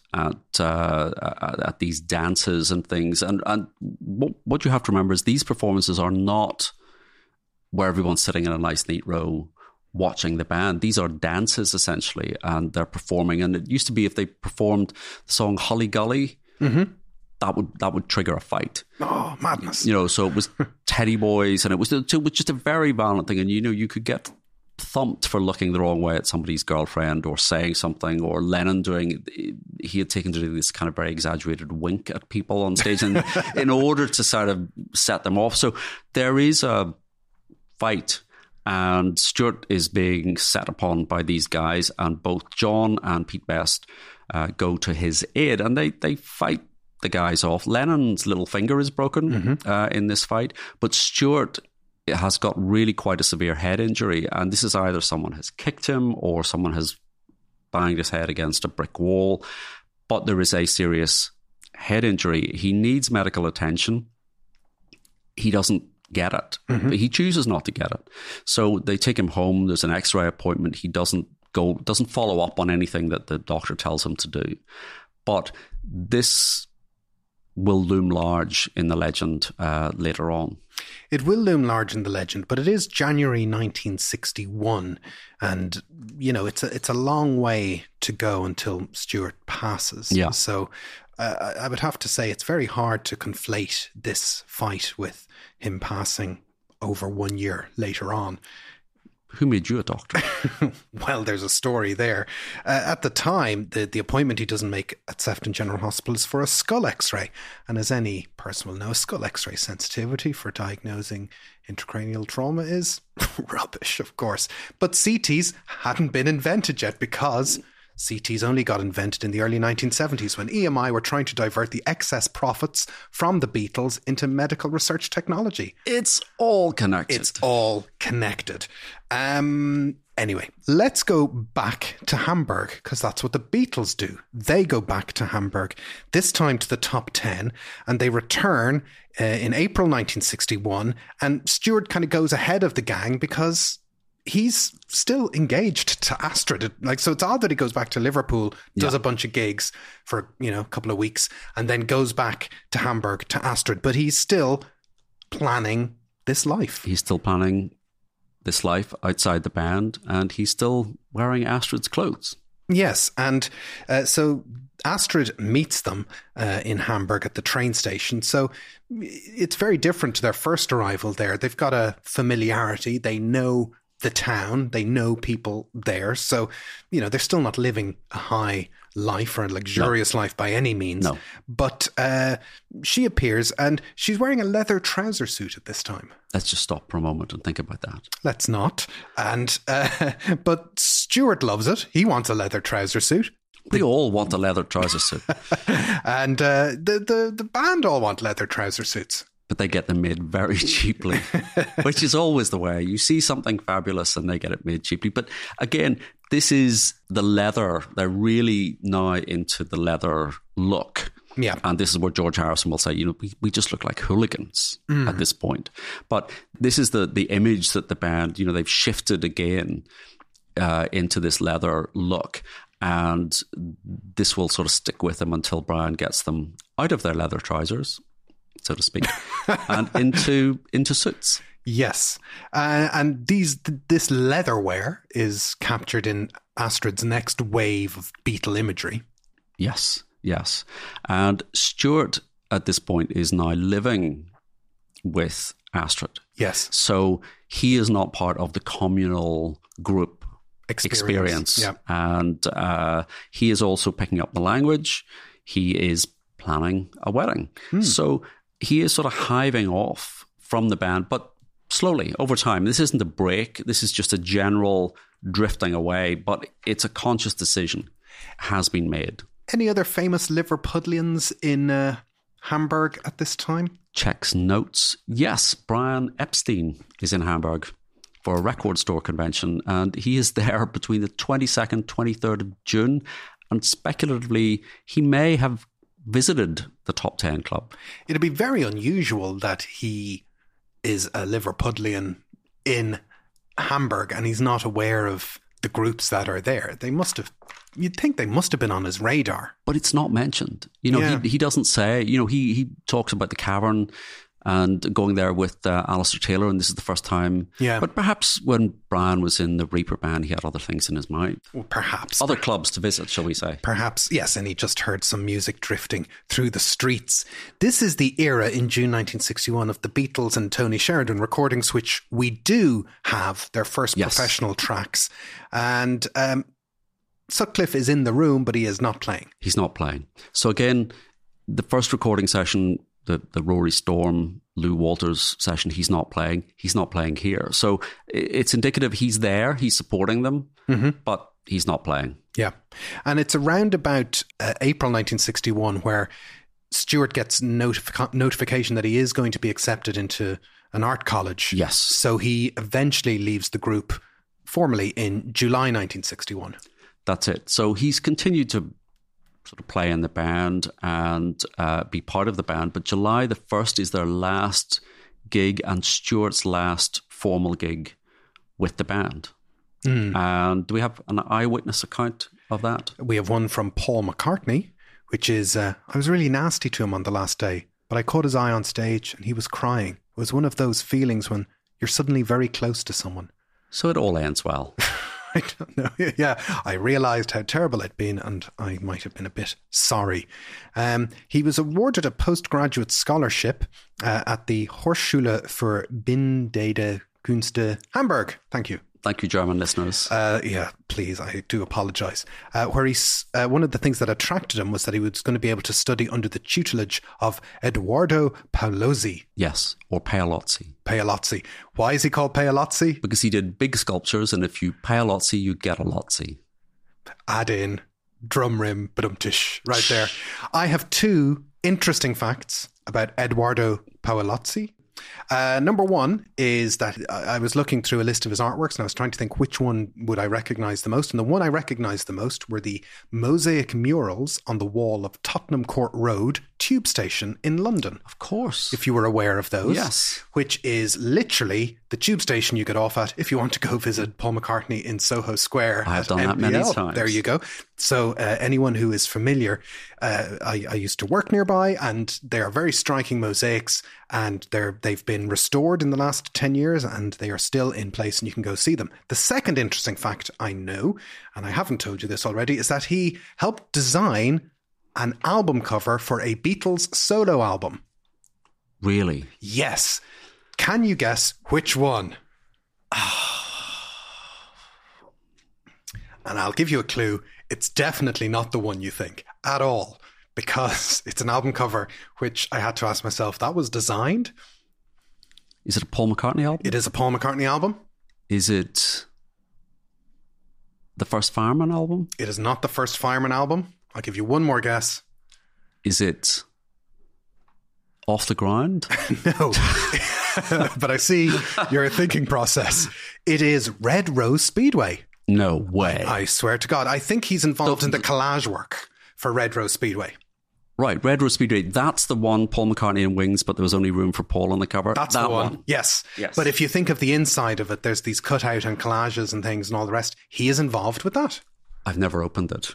at these dances and things. And what you have to remember is these performances are not where everyone's sitting in a nice, neat row watching the band. These are dances, essentially, and they're performing. And it used to be if they performed the song Holly Golly, that would trigger a fight. Oh, madness. So it was Teddy Boys, and it was just a very violent thing. And, you could get thumped for looking the wrong way at somebody's girlfriend or saying something, or Lennon he had taken to do this kind of very exaggerated wink at people on stage in order to sort of set them off. So there is a fight, and Stuart is being set upon by these guys, and both John and Pete Best go to his aid, and they fight the guys off. Lennon's little finger is broken in this fight, but Stuart has got really quite a severe head injury, and this is either someone has kicked him or someone has banged his head against a brick wall, but there is a serious head injury. He needs medical attention. He doesn't get it. But he chooses not to get it. So they take him home. There's an X-ray appointment. He doesn't follow up on anything that the doctor tells him to do. But this will loom large in the legend later on. It will loom large in the legend, but it is January 1961, and it's a long way to go until Stuart passes. Yeah. So I would have to say it's very hard to conflate this fight with him passing over 1 year later on. Who made you a doctor? Well, there's a story there. At the time, the appointment he doesn't make at Sefton General Hospital is for a skull x-ray. And as any person will know, skull x-ray sensitivity for diagnosing intracranial trauma is rubbish, of course. But CTs hadn't been invented yet because CTs only got invented in the early 1970s when EMI were trying to divert the excess profits from the Beatles into medical research technology. It's all connected. It's all connected. Anyway, let's go back to Hamburg, because that's what the Beatles do. They go back to Hamburg, this time to the top 10, and they return in April 1961. And Stewart kind of goes ahead of the gang because he's still engaged to Astrid. So it's odd that he goes back to Liverpool, does a bunch of gigs for, a couple of weeks, and then goes back to Hamburg to Astrid. But he's still planning this life. He's still planning this life outside the band, and he's still wearing Astrid's clothes. Yes, and so Astrid meets them in Hamburg at the train station. So it's very different to their first arrival there. They've got a familiarity. They know the town, they know people there. So, they're still not living a high life or a luxurious life by any means. No. But she appears and she's wearing a leather trouser suit at this time. Let's just stop for a moment and think about that. Let's not. And but Stewart loves it. He wants a leather trouser suit. They all want a leather trouser suit. And the band all want leather trouser suits. But they get them made very cheaply, which is always the way. You see something fabulous and they get it made cheaply. But again, this is the leather. They're really now into the leather look. Yeah. And this is where George Harrison will say, we just look like hooligans at this point. But this is the image that the band, they've shifted again into this leather look. And this will sort of stick with them until Brian gets them out of their leather trousers, so to speak, and into suits. Yes. And this leatherwear is captured in Astrid's next wave of Beatle imagery. Yes. And Stewart at this point is now living with Astrid. Yes. So he is not part of the communal group experience. Yeah. And he is also picking up the language. He is planning a wedding. So he is sort of hiving off from the band, but slowly over time. This isn't a break. This is just a general drifting away, but it's a conscious decision has been made. Any other famous Liverpudlians in Hamburg at this time? Checks notes. Yes, Brian Epstein is in Hamburg for a record store convention, and he is there between the 22nd, 23rd of June, and speculatively, he may have visited the Top 10 Club. It'd be very unusual that he is a Liverpudlian in Hamburg and he's not aware of the groups that are there. You'd think they must have been on his radar. But it's not mentioned. He doesn't say, he talks about the cavern and going there with Alistair Taylor, and this is the first time. Yeah. But perhaps when Brian was in the Reaper band, he had other things in his mind. Well, perhaps. Other clubs to visit, shall we say. Perhaps, yes, and he just heard some music drifting through the streets. This is the era in June 1961 of the Beatles and Tony Sheridan recordings, which we do have their first professional tracks. And Sutcliffe is in the room, but he is not playing. He's not playing. So again, the first recording session, the Rory Storm, Lou Walters session, he's not playing. He's not playing here. So it's indicative he's there, he's supporting them, but he's not playing. Yeah. And it's around about April 1961 where Stewart gets notification that he is going to be accepted into an art college. Yes. So he eventually leaves the group formally in July 1961. That's it. So he's continued to sort of play in the band and be part of the band. But July the 1st is their last gig and Stewart's last formal gig with the band. And do we have an eyewitness account of that? We have one from Paul McCartney, which is, I was really nasty to him on the last day, but I caught his eye on stage and he was crying. It was one of those feelings when you're suddenly very close to someone. So it all ends well. I don't know. Yeah, I realised how terrible it'd been and I might have been a bit sorry. He was awarded a postgraduate scholarship at the Hochschule für Bildende Künste, Hamburg. Thank you. Thank you, German listeners. Yeah, please, I do apologise. Where he's one of the things that attracted him was that he was going to be able to study under the tutelage of Edoardo Paolozzi. Yes, or Paolozzi. Paolozzi. Why is he called Paolozzi? Because he did big sculptures, and if you Paolozzi, you get a lotzi. Add in drum rim, badum-tish, right there. I have 2 interesting facts about Edoardo Paolozzi. Number one is that I was looking through a list of his artworks and I was trying to think which one would I recognise the most. And the one I recognised the most were the mosaic murals on the wall of Tottenham Court Road tube station in London. Of course. If you were aware of those. Yes. Which is literally the tube station you get off at if you want to go visit Paul McCartney in Soho Square. I've done that many times. There you go. So anyone who is familiar, I used to work nearby, and they are very striking mosaics, and they've been restored in the last 10 years and they are still in place and you can go see them. The second interesting fact I know, and I haven't told you this already, is that he helped design an album cover for a Beatles solo album. Really? Yes. Can you guess which one? And I'll give you a clue. It's definitely not the one you think at all, because it's an album cover which I had to ask myself, that was designed? Is it a Paul McCartney album? It is a Paul McCartney album. Is it the first Fireman album? It is not the first Fireman album. I'll give you one more guess. Is it Off the Ground? No. But I see your thinking process. It is Red Rose Speedway. No way. I swear to God. I think he's involved in the collage work for Red Rose Speedway. Right, Red Rose Speedway. That's the one, Paul McCartney in Wings, but there was only room for Paul on the cover. That's that the one. Yes. Yes. But if you think of the inside of it, there's these cutout and collages and things and all the rest. He is involved with that. I've never opened it.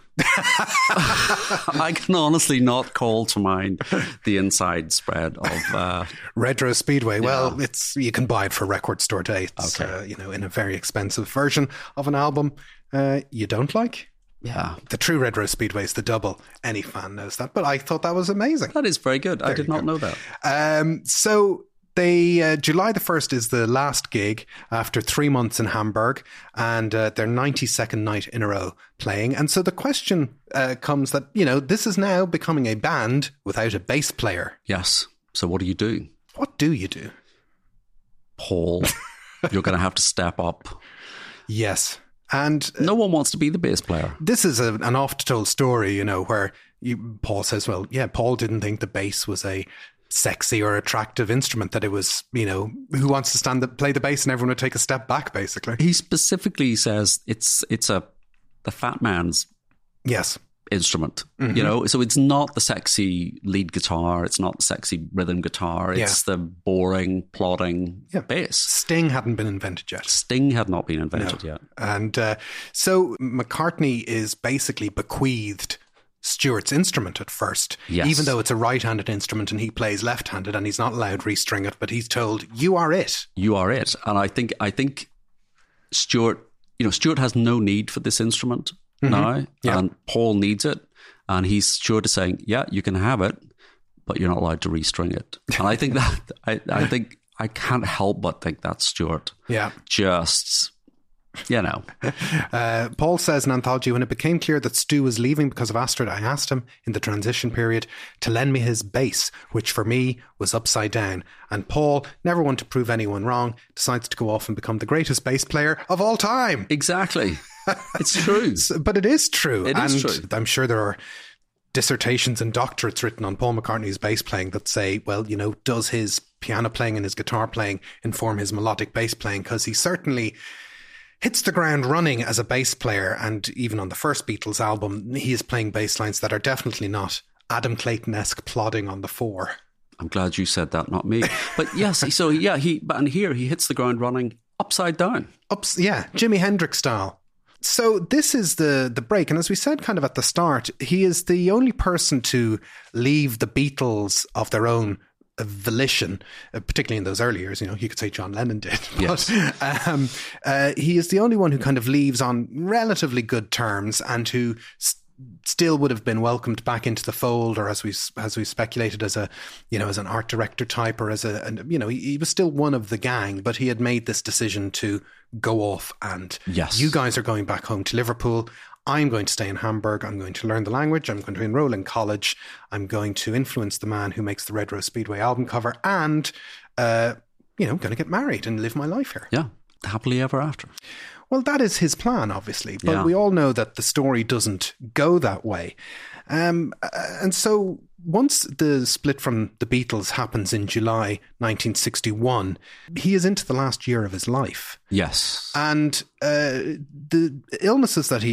I can honestly not call to mind the inside spread of Red Rose Speedway. Yeah. Well, you can buy it for Record Store Day. It's okay. In a very expensive version of an album you don't like. Yeah. The true Red Rose Speedway is the double. Any fan knows that. But I thought that was amazing. That is very good. I did not know that. So July the 1st is the last gig after 3 months in Hamburg, and their 92nd night in a row playing. And so the question comes that, this is now becoming a band without a bass player. Yes. So what do you do? What do you do? Paul, you're going to have to step up. Yes. And no one wants to be the bass player. This is an oft-told story, where Paul says, well, yeah, Paul didn't think the bass was a sexy or attractive instrument, that it was, who wants to play the bass, and everyone would take a step back, basically. He specifically says it's the fat man's instrument, mm-hmm. So it's not the sexy lead guitar, it's not the sexy rhythm guitar, it's the boring, plodding bass. Sting hadn't been invented yet. Sting had not been invented yet. And so McCartney is basically bequeathed Stuart's instrument at first, even though it's a right-handed instrument and he plays left-handed and he's not allowed to restring it, but he's told, you are it. You are it. And I think Stuart, Stuart has no need for this instrument now, and Paul needs it, and he's Stuart is saying, yeah, you can have it, but you're not allowed to restring it. And I think that, I think I can't help but think that's Stuart. Yeah. Just... Paul says in Anthology, when it became clear that Stu was leaving because of Astrid, I asked him in the transition period to lend me his bass, which for me was upside down. And Paul, never one to prove anyone wrong, decides to go off and become the greatest bass player of all time. Exactly. It's true. But it is true. It is true. I'm sure there are dissertations and doctorates written on Paul McCartney's bass playing that say, well, does his piano playing and his guitar playing inform his melodic bass playing? Because he certainly hits the ground running as a bass player, and even on the first Beatles album, he is playing bass lines that are definitely not Adam Clayton-esque plodding on the four. I'm glad you said that, not me. But yes, so yeah, and here he hits the ground running upside down. Jimi Hendrix style. So this is the break, and as we said kind of at the start, he is the only person to leave the Beatles of their own volition, particularly in those early years. You could say John Lennon did, but he is the only one who kind of leaves on relatively good terms and who still would have been welcomed back into the fold, or as we speculated, as an art director type, or he was still one of the gang, but he had made this decision to go off and you guys are going back home to Liverpool. I'm going to stay in Hamburg. I'm going to learn the language. I'm going to enroll in college. I'm going to influence the man who makes the Red Rose Speedway album cover, and going to get married and live my life here. Yeah, happily ever after. Well, that is his plan, obviously, but we all know that the story doesn't go that way. And so once the split from the Beatles happens in July 1961, he is into the last year of his life. Yes. And the illnesses that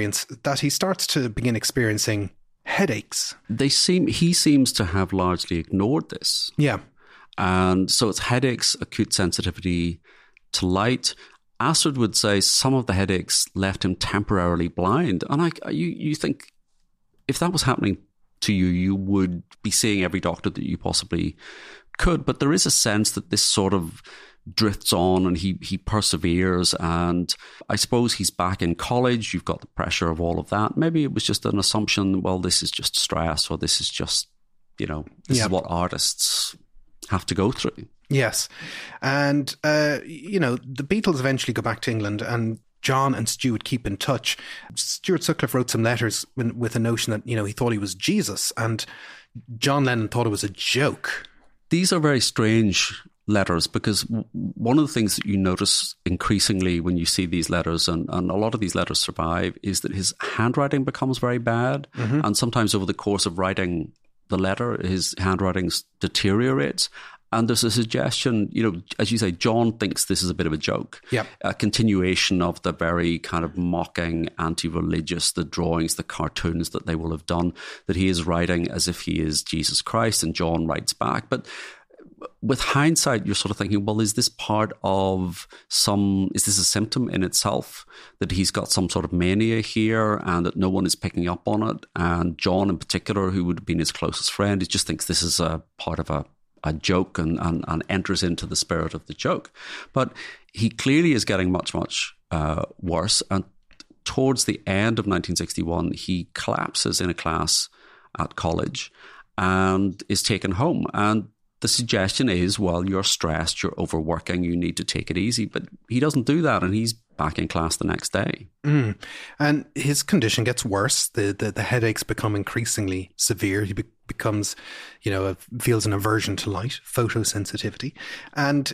he starts to begin experiencing headaches. He seems to have largely ignored this. Yeah. And so it's headaches, acute sensitivity to light. Astrid would say some of the headaches left him temporarily blind. And you think if that was happening to you, you would be seeing every doctor that you possibly could. But there is a sense that this sort of drifts on and he perseveres. And I suppose he's back in college. You've got the pressure of all of that. Maybe it was just an assumption, well, this is just stress, or this is just, this is what artists have to go through. Yes. And, the Beatles eventually go back to England, and John and Stuart keep in touch. Stuart Sutcliffe wrote some letters with a notion that, he thought he was Jesus, and John Lennon thought it was a joke. These are very strange letters, because one of the things that you notice increasingly when you see these letters, and a lot of these letters survive, is that his handwriting becomes very bad. Mm-hmm. And sometimes over the course of writing the letter, his handwriting deteriorates. And there's a suggestion, as you say, John thinks this is a bit of a joke. Yep. A continuation of the very kind of mocking, anti-religious, the drawings, the cartoons that they will have done, that he is writing as if he is Jesus Christ, and John writes back. But with hindsight, you're sort of thinking, well, is this is this a symptom in itself, that he's got some sort of mania here and that no one is picking up on it? And John in particular, who would have been his closest friend, he just thinks this is a part of a joke and enters into the spirit of the joke. But he clearly is getting much, much worse. And towards the end of 1961, he collapses in a class at college and is taken home. And the suggestion is, well, you're stressed, you're overworking, you need to take it easy. But he doesn't do that, and he's back in class the next day. Mm. And his condition gets worse. The headaches become increasingly severe. He becomes, feels an aversion to light, photosensitivity. And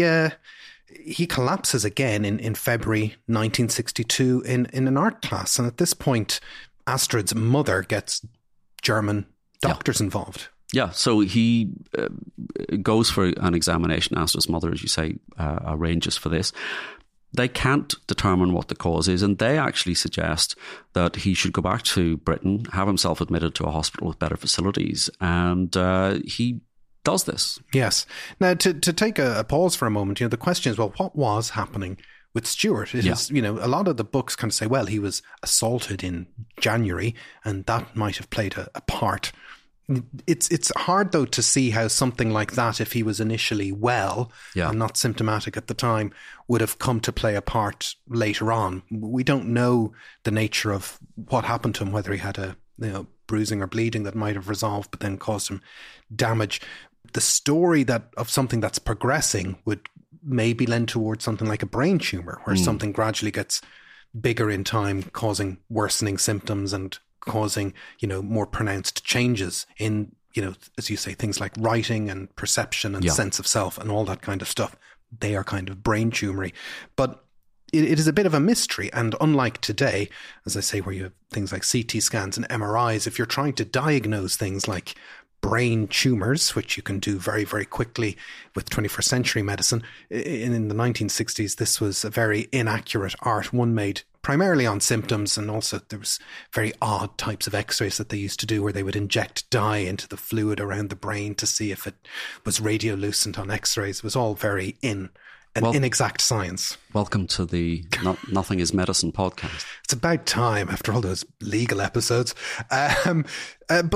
he collapses again in February 1962 in an art class. And at this point, Astrid's mother gets German doctors involved. Yeah, so he goes for an examination. Astrid's mother, as you say, arranges for this. They can't determine what the cause is, and they actually suggest that he should go back to Britain, have himself admitted to a hospital with better facilities, and he does this. Yes. Now, to take a pause for a moment, the question is, well, what was happening with Stuart? It is, a lot of the books kind of say, well, he was assaulted in January, and that might have played a part. It's hard, though, to see how something like that, if he was initially well and not symptomatic at the time, would have come to play a part later on. We don't know the nature of what happened to him, whether he had a bruising or bleeding that might have resolved but then caused him damage. The story of something that's progressing would maybe lend towards something like a brain tumor, where something gradually gets bigger in time, causing worsening symptoms and causing, more pronounced changes in, as you say, things like writing and perception and sense of self and all that kind of stuff. They are kind of brain tumory. But it is a bit of a mystery. And unlike today, as I say, where you have things like CT scans and MRIs, if you're trying to diagnose things like brain tumors, which you can do very, very quickly with 21st century medicine, in the 1960s, this was a very inaccurate art, one made primarily on symptoms, and also there was very odd types of x-rays that they used to do where they would inject dye into the fluid around the brain to see if it was radiolucent on x-rays. It was all very inexact science. Welcome to the Nothing is Medicine podcast. It's about time after all those legal episodes. But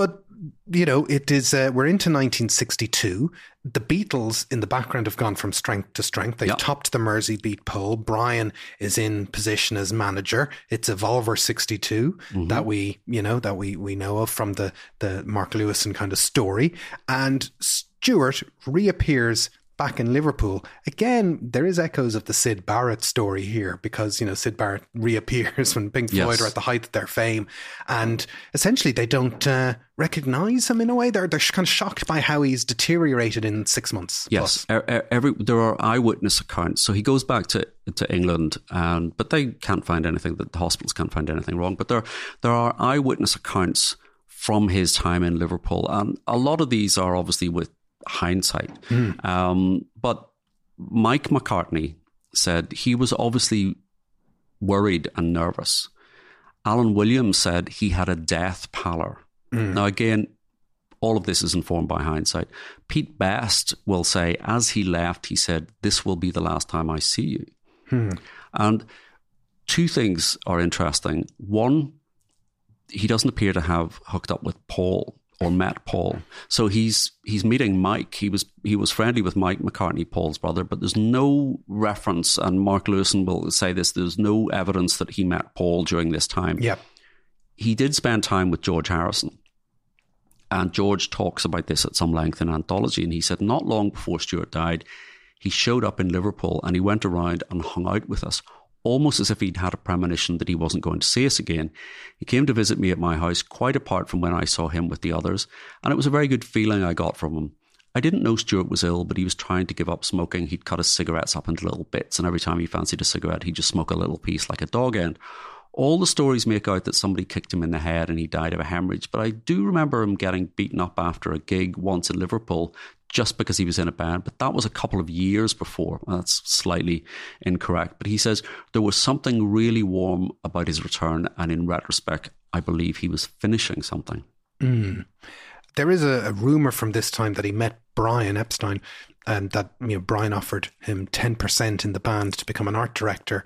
it is, we're into 1962. The Beatles in the background have gone from strength to strength. They've topped the Mersey Beat poll. Brian is in position as manager. It's Evolver 62 that we know of from the Mark Lewison kind of story. And Stuart reappears back in Liverpool. Again, there is echoes of the Syd Barrett story here because, Syd Barrett reappears when Pink Floyd are at the height of their fame. And essentially they don't recognise him in a way. They're kind of shocked by how he's deteriorated in 6 months. Yes. There are eyewitness accounts. So he goes back to England, but they can't find anything, the hospitals can't find anything wrong. But there are eyewitness accounts from his time in Liverpool. And a lot of these are obviously with hindsight. But Mike McCartney said he was obviously worried and nervous. Alan Williams said he had a death pallor. Now, again, all of this is informed by hindsight. Pete Best will say, as he left, he said, "This will be the last time I see you." And two things are interesting. One, he doesn't appear to have hooked up with Paul or met Paul. So he's meeting Mike. He was friendly with Mike McCartney, Paul's brother, but there's no reference, and Mark Lewison will say this, there's no evidence that he met Paul during this time. Yeah. He did spend time with George Harrison. And George talks about this at some length in Anthology. And he said not long before Stuart died, he showed up in Liverpool and he went around and hung out with us, almost as if he'd had a premonition that he wasn't going to see us again. He came to visit me at my house, quite apart from when I saw him with the others, and it was a very good feeling I got from him. I didn't know Stuart was ill, but he was trying to give up smoking. He'd cut his cigarettes up into little bits, and every time he fancied a cigarette, he'd just smoke a little piece like a dog end. All the stories make out that somebody kicked him in the head and he died of a hemorrhage, but I do remember him getting beaten up after a gig once in Liverpool just because he was in a band, but that was a couple of years before. Well, that's slightly incorrect. But he says there was something really warm about his return, and in retrospect, I believe he was finishing something. There is a rumour from this time that he met Brian Epstein, and that Brian offered him 10% in the band to become an art director.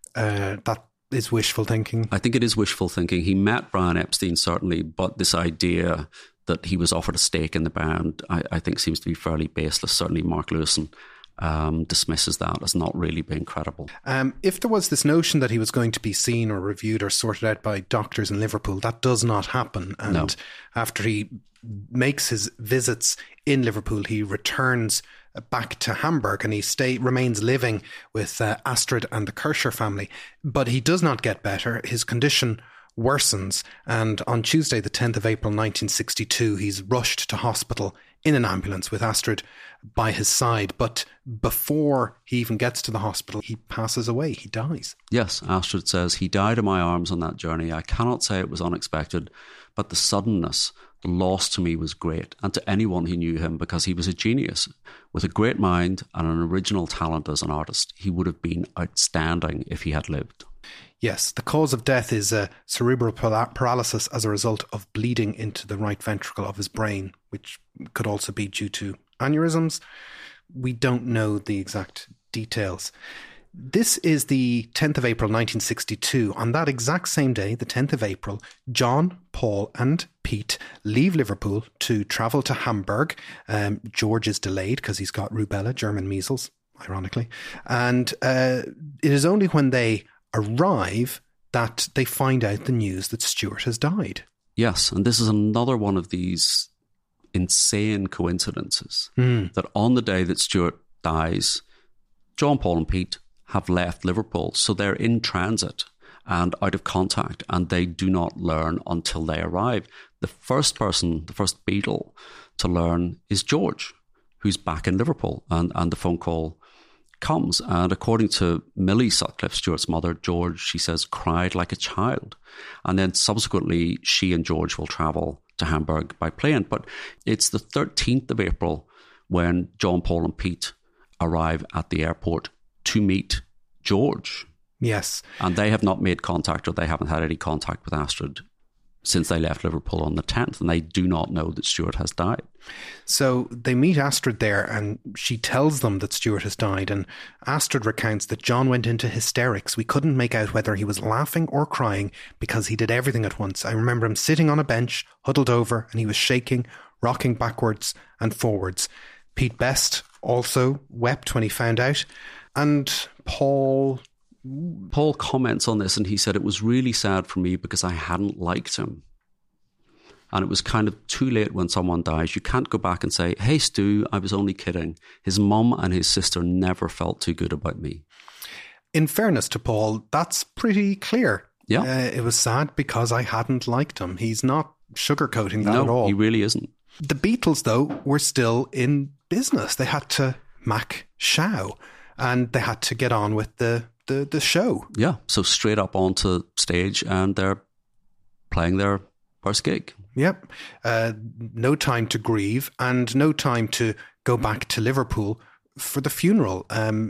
That is wishful thinking. I think it is wishful thinking. He met Brian Epstein, certainly, but this idea that he was offered a stake in the band, I think seems to be fairly baseless. Certainly Mark Lewison dismisses that as not really being credible. If there was this notion that he was going to be seen or reviewed or sorted out by doctors in Liverpool, that does not happen. And after he makes his visits in Liverpool, he returns back to Hamburg and he remains living with Astrid and the Kircher family. But he does not get better. His condition worsens, and on Tuesday the 10th of April 1962 he's rushed to hospital in an ambulance with Astrid by his side. But before he even gets to the hospital, he passes away. He dies. Yes, Astrid says, "He died in my arms on that journey. I cannot say it was unexpected, but the suddenness, the loss to me was great, and to anyone who knew him, because he was a genius with a great mind and an original talent as an artist. He would have been outstanding if he had lived." Yes, the cause of death is cerebral paralysis as a result of bleeding into the right ventricle of his brain, which could also be due to aneurysms. We don't know the exact details. This is the 10th of April 1962. On that exact same day, the 10th of April, John, Paul and Pete leave Liverpool to travel to Hamburg. George is delayed because he's got rubella, German measles, ironically. And it is only when they arrive that they find out the news that Stuart has died. Yes, and this is another one of these insane coincidences that on the day that Stuart dies, John, Paul and Pete have left Liverpool, so they're in transit and out of contact, and they do not learn until they arrive. The first person, the first Beatle to learn is George, who's back in Liverpool, and the phone call comes. And according to Millie Sutcliffe, Stuart's mother, George, she says, cried like a child. And then subsequently, she and George will travel to Hamburg by plane. But it's the 13th of April when John, Paul and Pete arrive at the airport to meet George. Yes. And they have not made contact, or they haven't had any contact with Astrid since they left Liverpool on the 10th, and they do not know that Stuart has died. So they meet Astrid there, and she tells them that Stuart has died, and Astrid recounts that John went into hysterics. We couldn't make out whether he was laughing or crying because he did everything at once. I remember him sitting on a bench, huddled over, and he was shaking, rocking backwards and forwards. Pete Best also wept when he found out, and Paul comments on this, and he said, it was really sad for me because I hadn't liked him. And it was kind of too late when someone dies. You can't go back and say, hey, Stu, I was only kidding. His mum and his sister never felt too good about me. In fairness to Paul, that's pretty clear. Yeah. It was sad because I hadn't liked him. He's not sugarcoating that at all. No, he really isn't. The Beatles, though, were still in business. They had to mac show, and they had to get on with the show. Yeah, so straight up onto stage, and they're playing their first gig. Yep. No time to grieve and no time to go back to Liverpool for the funeral.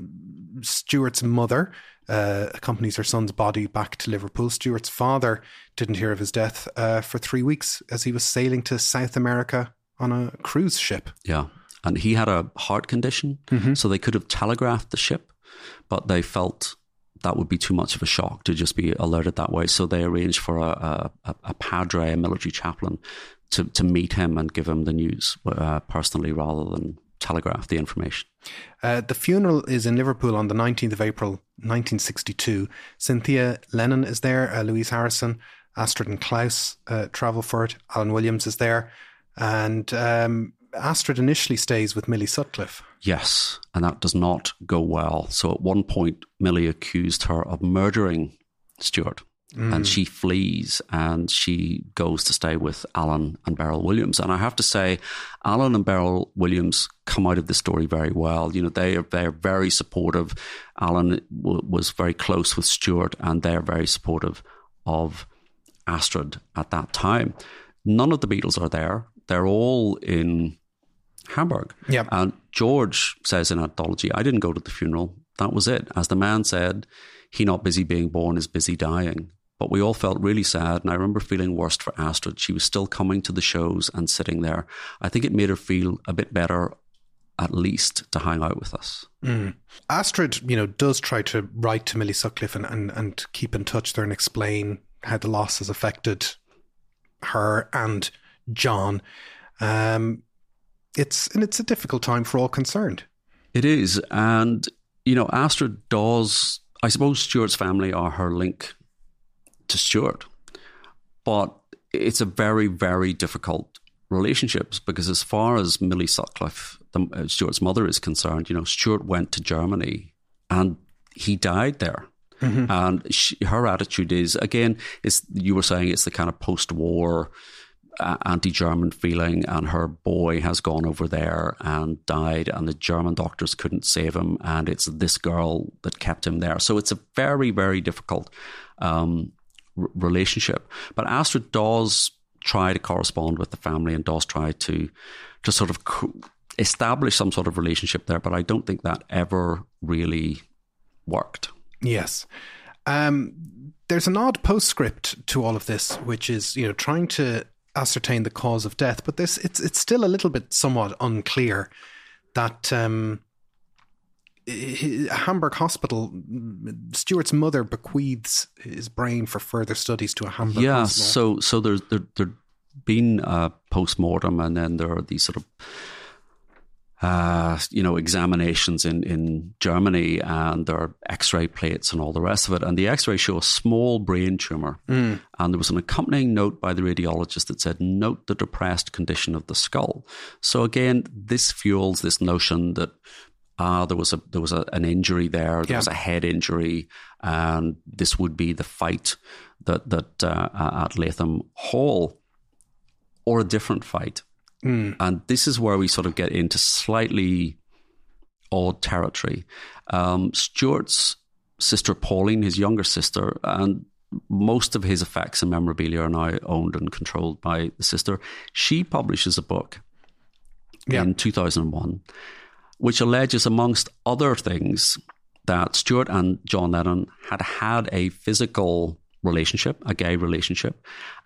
Stuart's mother accompanies her son's body back to Liverpool. Stuart's father didn't hear of his death for 3 weeks as he was sailing to South America on a cruise ship. Yeah, and he had a heart condition, so they could have telegraphed the ship, but they felt that would be too much of a shock to just be alerted that way. So they arranged for a padre, a military chaplain, to meet him and give him the news personally rather than telegraph the information. The funeral is in Liverpool on the 19th of April, 1962. Cynthia Lennon is there, Louise Harrison, Astrid and Klaus travel for it. Alan Williams is there. And Astrid initially stays with Millie Sutcliffe. Yes, and that does not go well. So at one point, Millie accused her of murdering Stuart, and she flees and she goes to stay with Alan and Beryl Williams. And I have to say, Alan and Beryl Williams come out of the story very well. You know, they are very supportive. Alan was very close with Stuart, and they're very supportive of Astrid at that time. None of the Beatles are there. They're all in Hamburg. Yep. And George says in Anthology, I didn't go to the funeral. That was it. As the man said, he not busy being born is busy dying. But we all felt really sad, and I remember feeling worst for Astrid. She was still coming to the shows and sitting there. I think it made her feel a bit better, at least, to hang out with us. Astrid, does try to write to Millie Sutcliffe and keep in touch there and explain how the loss has affected her and John. It's a difficult time for all concerned. It is. And, Astrid does, I suppose Stuart's family are her link to Stuart. But it's a very, very difficult relationship because as far as Millie Sutcliffe, Stuart's mother, is concerned, Stuart went to Germany and he died there. Mm-hmm. And her attitude is, again, you were saying it's the kind of post-war anti-German feeling, and her boy has gone over there and died, and the German doctors couldn't save him, and it's this girl that kept him there. So it's a very, very difficult relationship. But Astrid does try to correspond with the family and does try to sort of establish some sort of relationship there, but I don't think that ever really worked. Yes. There's an odd postscript to all of this, which is, trying to ascertain the cause of death, but it's still a little bit somewhat unclear that Hamburg Hospital, Stuart's mother bequeaths his brain for further studies to a Hamburg hospital. Yeah, so there's been a post-mortem, and then there are these sort of examinations in Germany, and there are x-ray plates and all the rest of it. And the x-rays show a small brain tumor. And there was an accompanying note by the radiologist that said, note the depressed condition of the skull. So again, this fuels this notion that there was an injury there. There was a head injury, and this would be the fight that at Latham Hall, or a different fight. And this is where we sort of get into slightly odd territory. Stuart's sister Pauline, his younger sister, and most of his effects and memorabilia are now owned and controlled by the sister. She publishes a book in 2001, which alleges, amongst other things, that Stuart and John Lennon had a physical relationship, a gay relationship,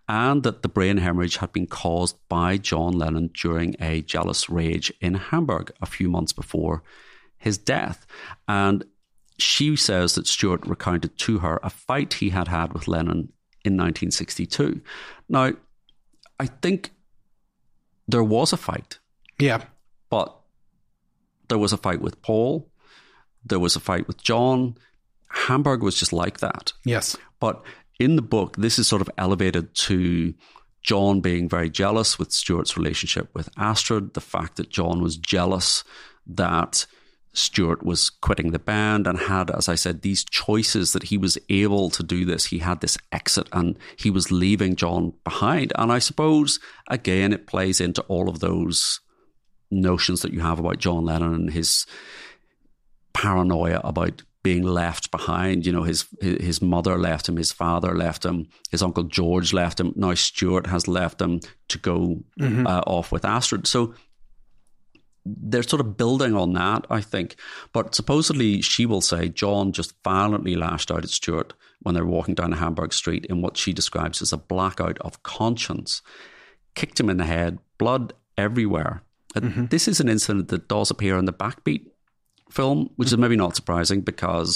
and that the brain hemorrhage had been caused by John Lennon during a jealous rage in Hamburg a few months before his death. And she says that Stewart recounted to her a fight he had had with Lennon in 1962. Now, I think there was a fight. Yeah. But there was a fight with Paul. There was a fight with John. Hamburg was just like that. Yes. But in the book, this is sort of elevated to John being very jealous with Stewart's relationship with Astrid, the fact that John was jealous that Stewart was quitting the band and had, as I said, these choices that he was able to do this. He had this exit and he was leaving John behind. And I suppose, again, it plays into all of those notions that you have about John Lennon and his paranoia about being left behind. You know, his mother left him, his father left him, his Uncle George left him. Now Stewart has left him to go off with Astrid. So they're sort of building on that, I think. But supposedly she will say John just violently lashed out at Stewart when they're walking down a Hamburg street in what she describes as a blackout of conscience, kicked him in the head, blood everywhere. This is an incident that does appear in the Backbeat film, which is maybe not surprising because,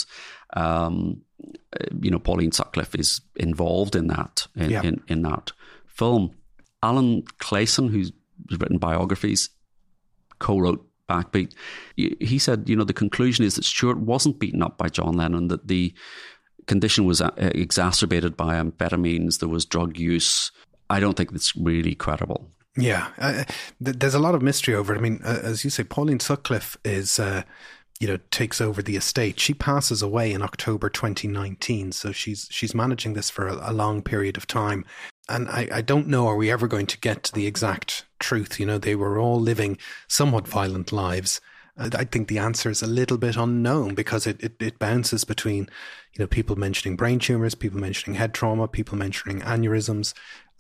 Pauline Sutcliffe is involved in that, in that film. Alan Clayson, who's written biographies, co-wrote Backbeat. He said, the conclusion is that Stewart wasn't beaten up by John Lennon, that the condition was exacerbated by amphetamines, there was drug use. I don't think that's really credible. Yeah, there's a lot of mystery over it. I mean, as you say, Pauline Sutcliffe is, takes over the estate. She passes away in October 2019, so she's managing this for a long period of time. And I don't know, are we ever going to get to the exact truth? They were all living somewhat violent lives. I think the answer is a little bit unknown because it bounces between, people mentioning brain tumours, people mentioning head trauma, people mentioning aneurysms.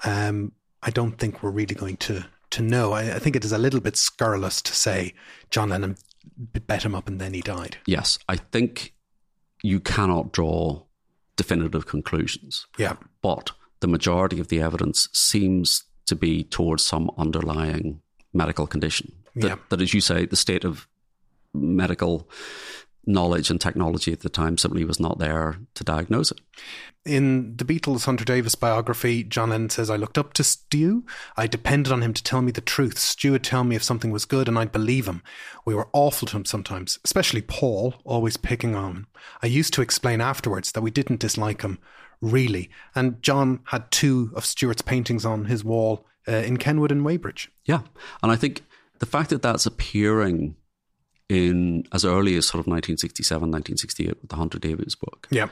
I don't think we're really going to know. I think it is a little bit scurrilous to say John Lennon bet him up and then he died. Yes, I think you cannot draw definitive conclusions. Yeah. But the majority of the evidence seems to be towards some underlying medical condition. That, as you say, the state of medical knowledge and technology at the time simply was not there to diagnose it. In the Beatles' Hunter Davis biography, John Lennon says, I looked up to Stu. I depended on him to tell me the truth. Stu would tell me if something was good and I'd believe him. We were awful to him sometimes, especially Paul, always picking on him. I used to explain afterwards that we didn't dislike him, really. And John had 2 of Stewart's paintings on his wall in Kenwood and Weybridge. Yeah, and I think the fact that that's appearing in as early as sort of 1967, 1968 with the Hunter Davis book. Yeah.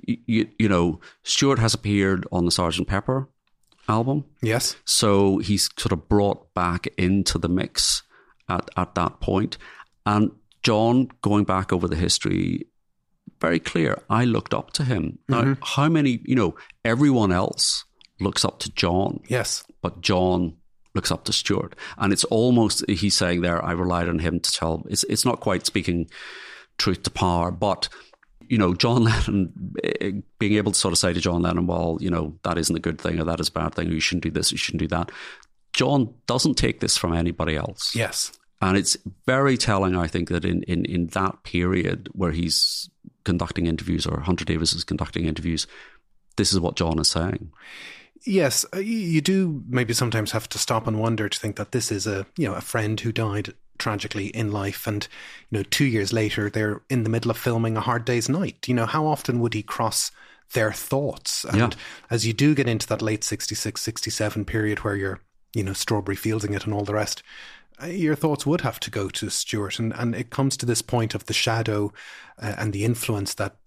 Stewart has appeared on the Sgt. Pepper album. Yes. So he's sort of brought back into the mix at that point. And John, going back over the history, very clear, I looked up to him. Now, how many, everyone else looks up to John. Yes. But John looks up to Stewart. And it's almost, he's saying there, I relied on him to tell, it's not quite speaking truth to power, but, John Lennon, being able to sort of say to John Lennon, well, that isn't a good thing or that is a bad thing, or you shouldn't do this, you shouldn't do that. John doesn't take this from anybody else. Yes. And it's very telling, I think, that in that period where he's conducting interviews or Hunter Davis is conducting interviews, this is what John is saying. Yes, you do maybe sometimes have to stop and wonder to think that this is a friend who died tragically in life, and 2 years later they're in the middle of filming A Hard Day's Night. How often would he cross their thoughts? And as you do get into that late 66, 67 period where you're Strawberry Fielding it and all the rest, your thoughts would have to go to Stewart, and it comes to this point of the shadow and the influence that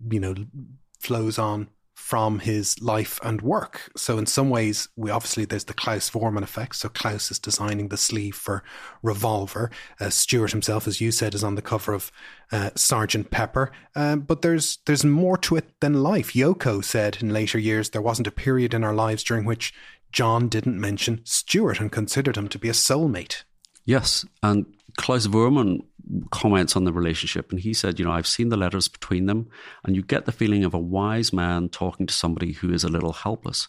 flows on from his life and work. So in some ways, there's the Klaus Voormann effect. So Klaus is designing the sleeve for Revolver. Stewart himself, as you said, is on the cover of Sgt. Pepper. But there's more to it than life. Yoko said in later years, there wasn't a period in our lives during which John didn't mention Stewart and considered him to be a soulmate. Yes, and Klaus Voormann comments on the relationship, and he said, I've seen the letters between them, and you get the feeling of a wise man talking to somebody who is a little helpless.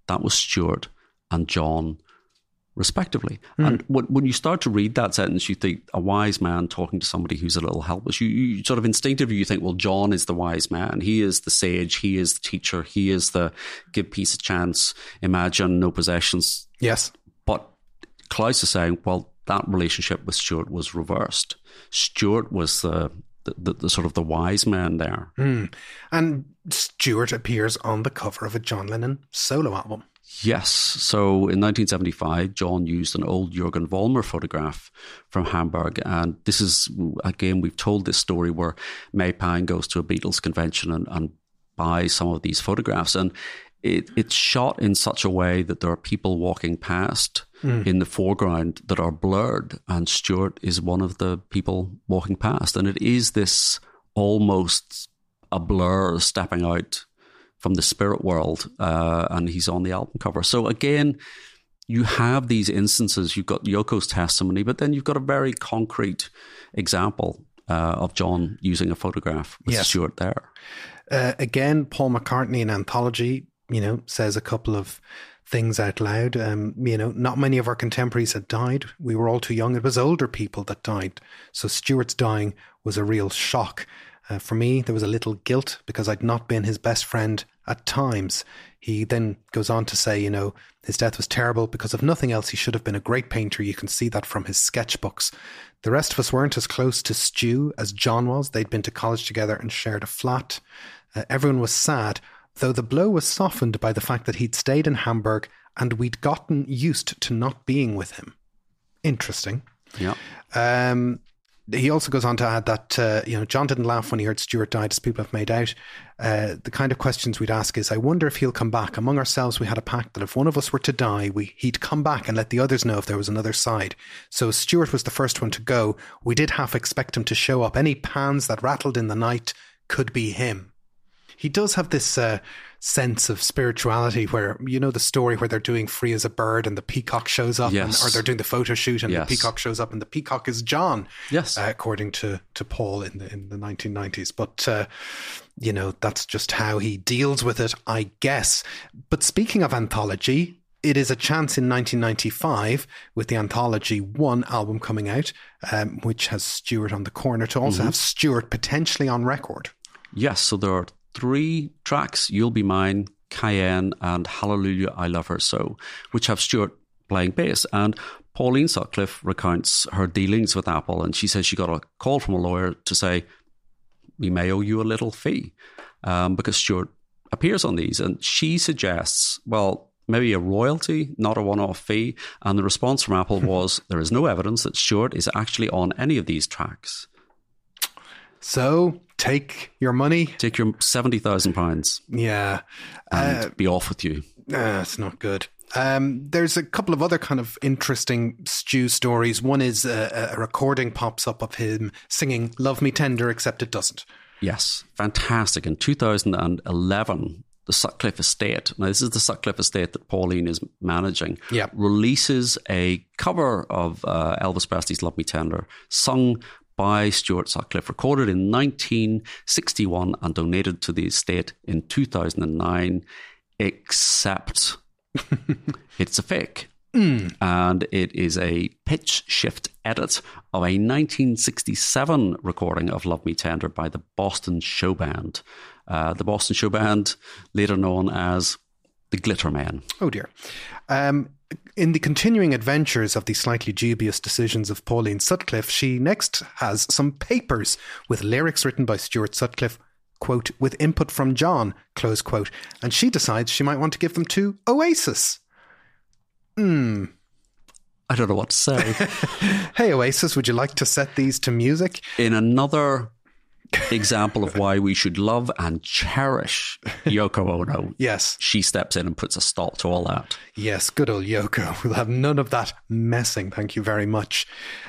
that was Stuart and John, respectively. And when you start to read that sentence, you think a wise man talking to somebody who's a little helpless. You sort of instinctively you think, well, John is the wise man. He is the sage. He is the teacher. He is the give peace a chance, imagine no possessions. Yes. But Klaus is saying, well, that relationship with Stuart was reversed. Stuart was the sort of the wise man there. And Stuart appears on the cover of a John Lennon solo album. Yes. So in 1975, John used an old Jürgen Vollmer photograph from Hamburg. And this is, again, we've told this story where May Pine goes to a Beatles convention and buys some of these photographs. And it's shot in such a way that there are people walking past in the foreground that are blurred. And Stuart is one of the people walking past. And it is this almost a blur stepping out from the spirit world, and he's on the album cover. So again, you have these instances. You've got Yoko's testimony, but then you've got a very concrete example of John using a photograph with Stuart there. Again, Paul McCartney in Anthology, says a couple of things out loud. Not many of our contemporaries had died. We were all too young. It was older people that died. So Stuart's dying was a real shock. For me, there was a little guilt because I'd not been his best friend at times. He then goes on to say, his death was terrible because of nothing else. He should have been a great painter. You can see that from his sketchbooks. The rest of us weren't as close to Stu as John was. They'd been to college together and shared a flat. Everyone was sad, though the blow was softened by the fact that he'd stayed in Hamburg and we'd gotten used to not being with him. Interesting. Yeah. He also goes on to add that, John didn't laugh when he heard Stuart died, as people have made out. The kind of questions we'd ask is, I wonder if he'll come back. Among ourselves, we had a pact that if one of us were to die, he'd come back and let the others know if there was another side. So Stuart was the first one to go. We did half expect him to show up. Any pans that rattled in the night could be him. He does have this sense of spirituality where, the story where they're doing Free as a Bird and the peacock shows up, or they're doing the photo shoot and the peacock shows up and the peacock is John, according to Paul in the 1990s. But, that's just how he deals with it, I guess. But speaking of Anthology, it is a chance in 1995 with the Anthology 1 album coming out, which has Stuart on the corner, to also have Stuart potentially on record. Yes, so there are 3 tracks, You'll Be Mine, Cayenne and Hallelujah, I Love Her So, which have Stuart playing bass. And Pauline Sutcliffe recounts her dealings with Apple, and she says she got a call from a lawyer to say, we may owe you a little fee, because Stuart appears on these. And she suggests, well, maybe a royalty, not a one-off fee. And the response from Apple was, there is no evidence that Stuart is actually on any of these tracks. So take your money. Take your £70,000. Yeah. And be off with you. It's not good. There's a couple of other kind of interesting Stu stories. One is a recording pops up of him singing Love Me Tender, except it doesn't. Yes. Fantastic. In 2011, the Sutcliffe Estate, now this is the Sutcliffe Estate that Pauline is managing, releases a cover of Elvis Presley's Love Me Tender, sung by Stuart Sutcliffe, recorded in 1961 and donated to the estate in 2009, except it's a fake. And it is a pitch shift edit of a 1967 recording of Love Me Tender by the Boston Show Band. The Boston Show Band, later known as the Glitter Men. Oh dear. In the continuing adventures of the slightly dubious decisions of Pauline Sutcliffe, she next has some papers with lyrics written by Stuart Sutcliffe, quote, with input from John, close quote, and she decides she might want to give them to Oasis. I don't know what to say. Hey Oasis, would you like to set these to music? In another example of why we should love and cherish Yoko Ono. Yes. She steps in and puts a stop to all that. Yes, good old Yoko. We'll have none of that messing. Thank you very much.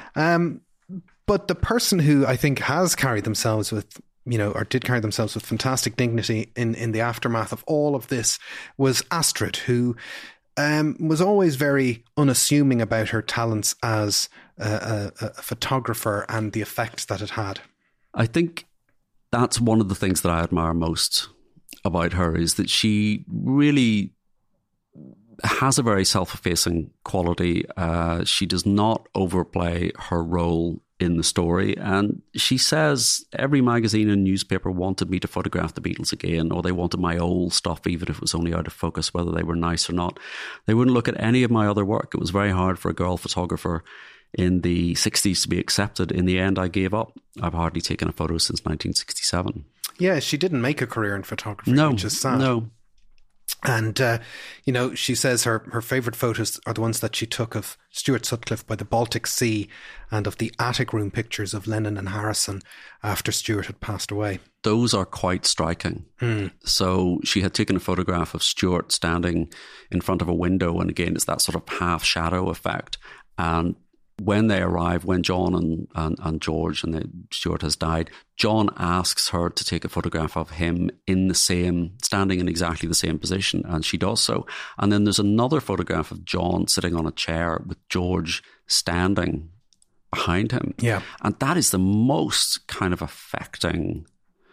But the person who I think has carried themselves with, or did carry themselves with fantastic dignity in the aftermath of all of this was Astrid, who was always very unassuming about her talents as a photographer and the effect that it had. I think that's one of the things that I admire most about her, is that she really has a very self-effacing quality. She does not overplay her role in the story, and she says every magazine and newspaper wanted me to photograph the Beatles again, or they wanted my old stuff, even if it was only out of focus, whether they were nice or not. They wouldn't look at any of my other work. It was very hard for a girl photographer in the 60s to be accepted. In the end, I gave up. I've hardly taken a photo since 1967. Yeah, she didn't make a career in photography, which is sad. No. And, she says her favourite photos are the ones that she took of Stuart Sutcliffe by the Baltic Sea and of the attic room pictures of Lennon and Harrison after Stuart had passed away. Those are quite striking. So she had taken a photograph of Stuart standing in front of a window, and again, it's that sort of half shadow effect. And when they arrive, when John and George and Stuart has died, John asks her to take a photograph of him standing in exactly the same position, and she does so. And then there's another photograph of John sitting on a chair with George standing behind him. Yeah. And that is the most kind of affecting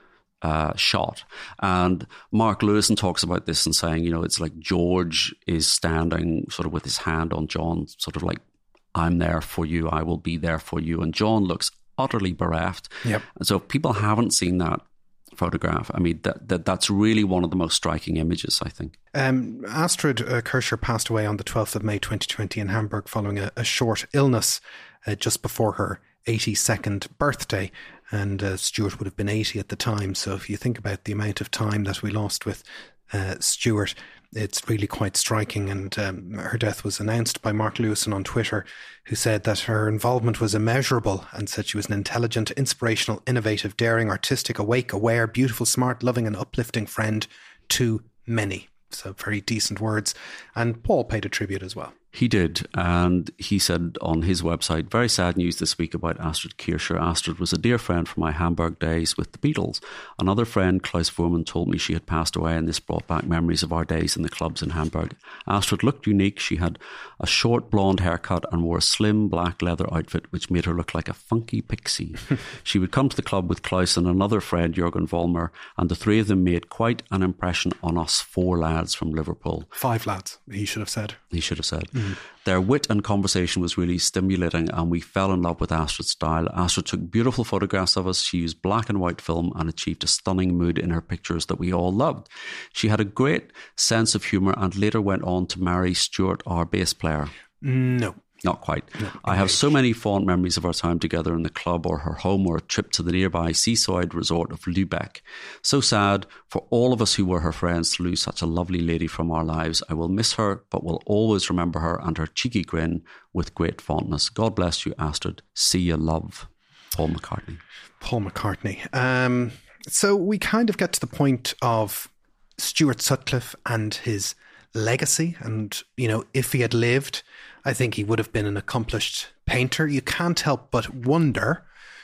shot. And Mark Lewison talks about this and saying, it's like George is standing sort of with his hand on John, sort of like, I'm there for you, I will be there for you. And John looks utterly bereft. Yep. And so if people haven't seen that photograph, I mean, that's really one of the most striking images, I think. Astrid Kircher passed away on the 12th of May 2020 in Hamburg following a short illness just before her 82nd birthday. And Stuart would have been 80 at the time. So if you think about the amount of time that we lost with Stuart, it's really quite striking. And her death was announced by Mark Lewison on Twitter, who said that her involvement was immeasurable and said she was an intelligent, inspirational, innovative, daring, artistic, awake, aware, beautiful, smart, loving and uplifting friend to many. So very decent words. And Paul paid a tribute as well. He did, and he said on his website, very sad news this week about Astrid Kircher. Astrid was a dear friend from my Hamburg days with the Beatles. Another friend, Klaus Voormann, told me she had passed away, and this brought back memories of our days in the clubs in Hamburg. Astrid looked unique. She had a short blonde haircut and wore a slim black leather outfit, which made her look like a funky pixie. She would come to the club with Klaus and another friend, Jürgen Vollmer, and the three of them made quite an impression on us four lads from Liverpool. 5 lads, he should have said. He should have said. Their wit and conversation was really stimulating, and we fell in love with Astrid's style. Astrid took beautiful photographs of us. She used black and white film and achieved a stunning mood in her pictures that we all loved. She had a great sense of humour and later went on to marry Stuart, our bass player. No. Not quite. No, I have so many fond memories of our time together in the club or her home or a trip to the nearby seaside resort of Lübeck. So sad for all of us who were her friends to lose such a lovely lady from our lives. I will miss her, but will always remember her and her cheeky grin with great fondness. God bless you, Astrid. See you, love. Paul McCartney. Paul McCartney. So we kind of get to the point of Stuart Sutcliffe and his legacy. And, if he had lived, I think he would have been an accomplished painter. You can't help but wonder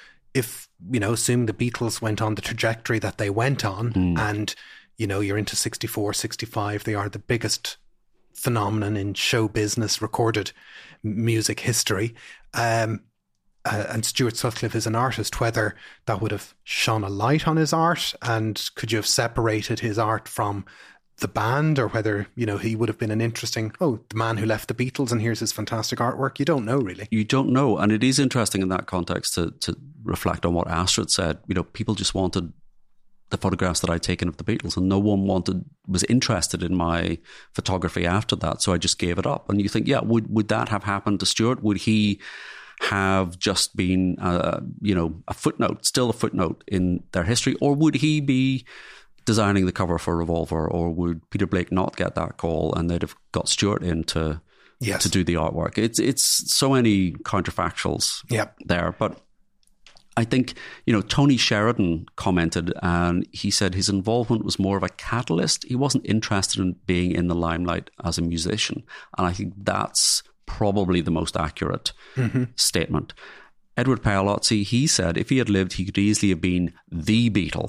if, assume the Beatles went on the trajectory that they went on and, you're into 64, 65, they are the biggest phenomenon in show business, recorded music history. And Stuart Sutcliffe is an artist, whether that would have shone a light on his art and could you have separated his art from the band, or whether, he would have been an interesting, the man who left the Beatles and here's his fantastic artwork. You don't know, really. You don't know. And it is interesting in that context to reflect on what Astrid said. People just wanted the photographs that I'd taken of the Beatles and no one was interested in my photography after that. So I just gave it up. And you think, would that have happened to Stuart? Would he have just been, a footnote, still a footnote in their history? Or would he be designing the cover for Revolver, or would Peter Blake not get that call and they'd have got Stuart in to do the artwork? It's so many counterfactuals there. But I think, Tony Sheridan commented and he said his involvement was more of a catalyst. He wasn't interested in being in the limelight as a musician. And I think that's probably the most accurate statement. Edward Paolozzi, he said if he had lived, he could easily have been the Beatle.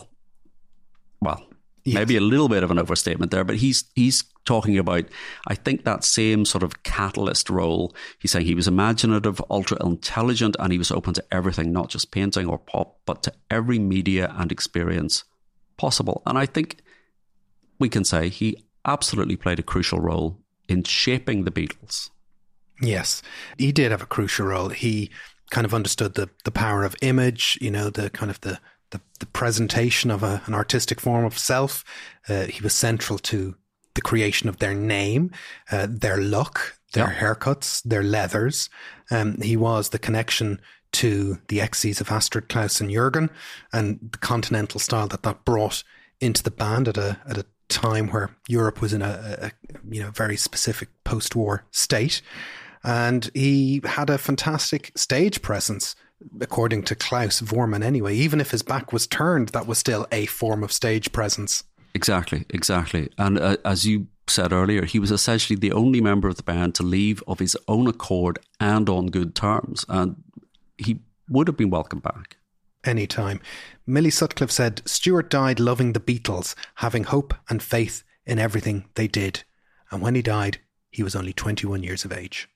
Well, maybe a little bit of an overstatement there, but he's talking about, I think, that same sort of catalyst role. He's saying he was imaginative, ultra intelligent, and he was open to everything, not just painting or pop, but to every media and experience possible. And I think we can say he absolutely played a crucial role in shaping the Beatles. Yes, he did have a crucial role. He kind of understood the power of image, you know, the kind of the presentation of an artistic form of self. He was central to the creation of their name, their look, their haircuts, their leathers. He was the connection to the Exies of Astrid, Klaus and Jürgen, and the continental style that brought into the band at a time where Europe was in a very specific post-war state. And he had a fantastic stage presence, according to Klaus Vormann anyway. Even if his back was turned, that was still a form of stage presence. Exactly. And as you said earlier, he was essentially the only member of the band to leave of his own accord and on good terms. And he would have been welcomed back. Anytime. Millie Sutcliffe said, Stuart died loving the Beatles, having hope and faith in everything they did. And when he died, he was only 21 years of age.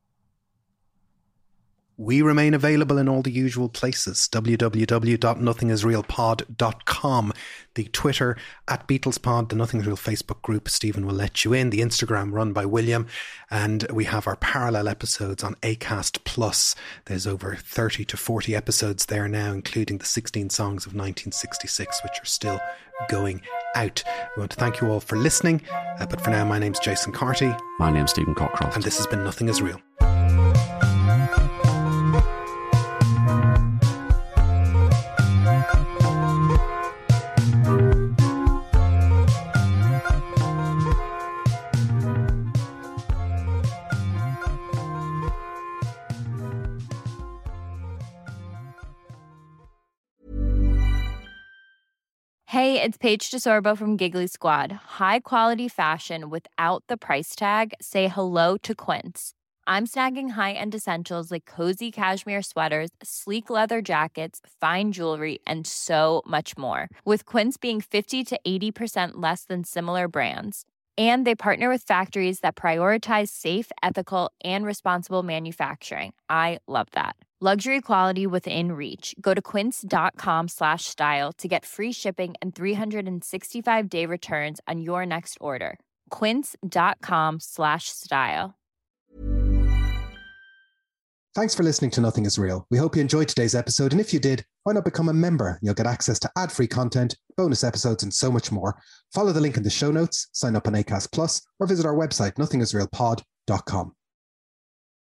We remain available in all the usual places. www.nothingisrealpod.com, the Twitter @BeatlesPod, the Nothing Is Real Facebook group. Stephen will let you in. The Instagram run by William. And we have our parallel episodes on Acast Plus. There's over 30 to 40 episodes there now, including the 16 songs of 1966, which are still going out. We want to thank you all for listening. But for now, my name's Jason Carty. My name's Stephen Cockcroft. And this has been Nothing Is Real. Hey, it's Paige DeSorbo from Giggly Squad. High quality fashion without the price tag. Say hello to Quince. I'm snagging high-end essentials like cozy cashmere sweaters, sleek leather jackets, fine jewelry, and so much more. With Quince being 50 to 80% less than similar brands. And they partner with factories that prioritize safe, ethical, and responsible manufacturing. I love that. Luxury quality within reach. Go to quince.com/style to get free shipping and 365-day returns on your next order. Quince.com/style. Thanks for listening to Nothing Is Real. We hope you enjoyed today's episode, and if you did, why not become a member? You'll get access to ad-free content, bonus episodes, and so much more. Follow the link in the show notes, sign up on Acast Plus, or visit our website, nothingisrealpod.com.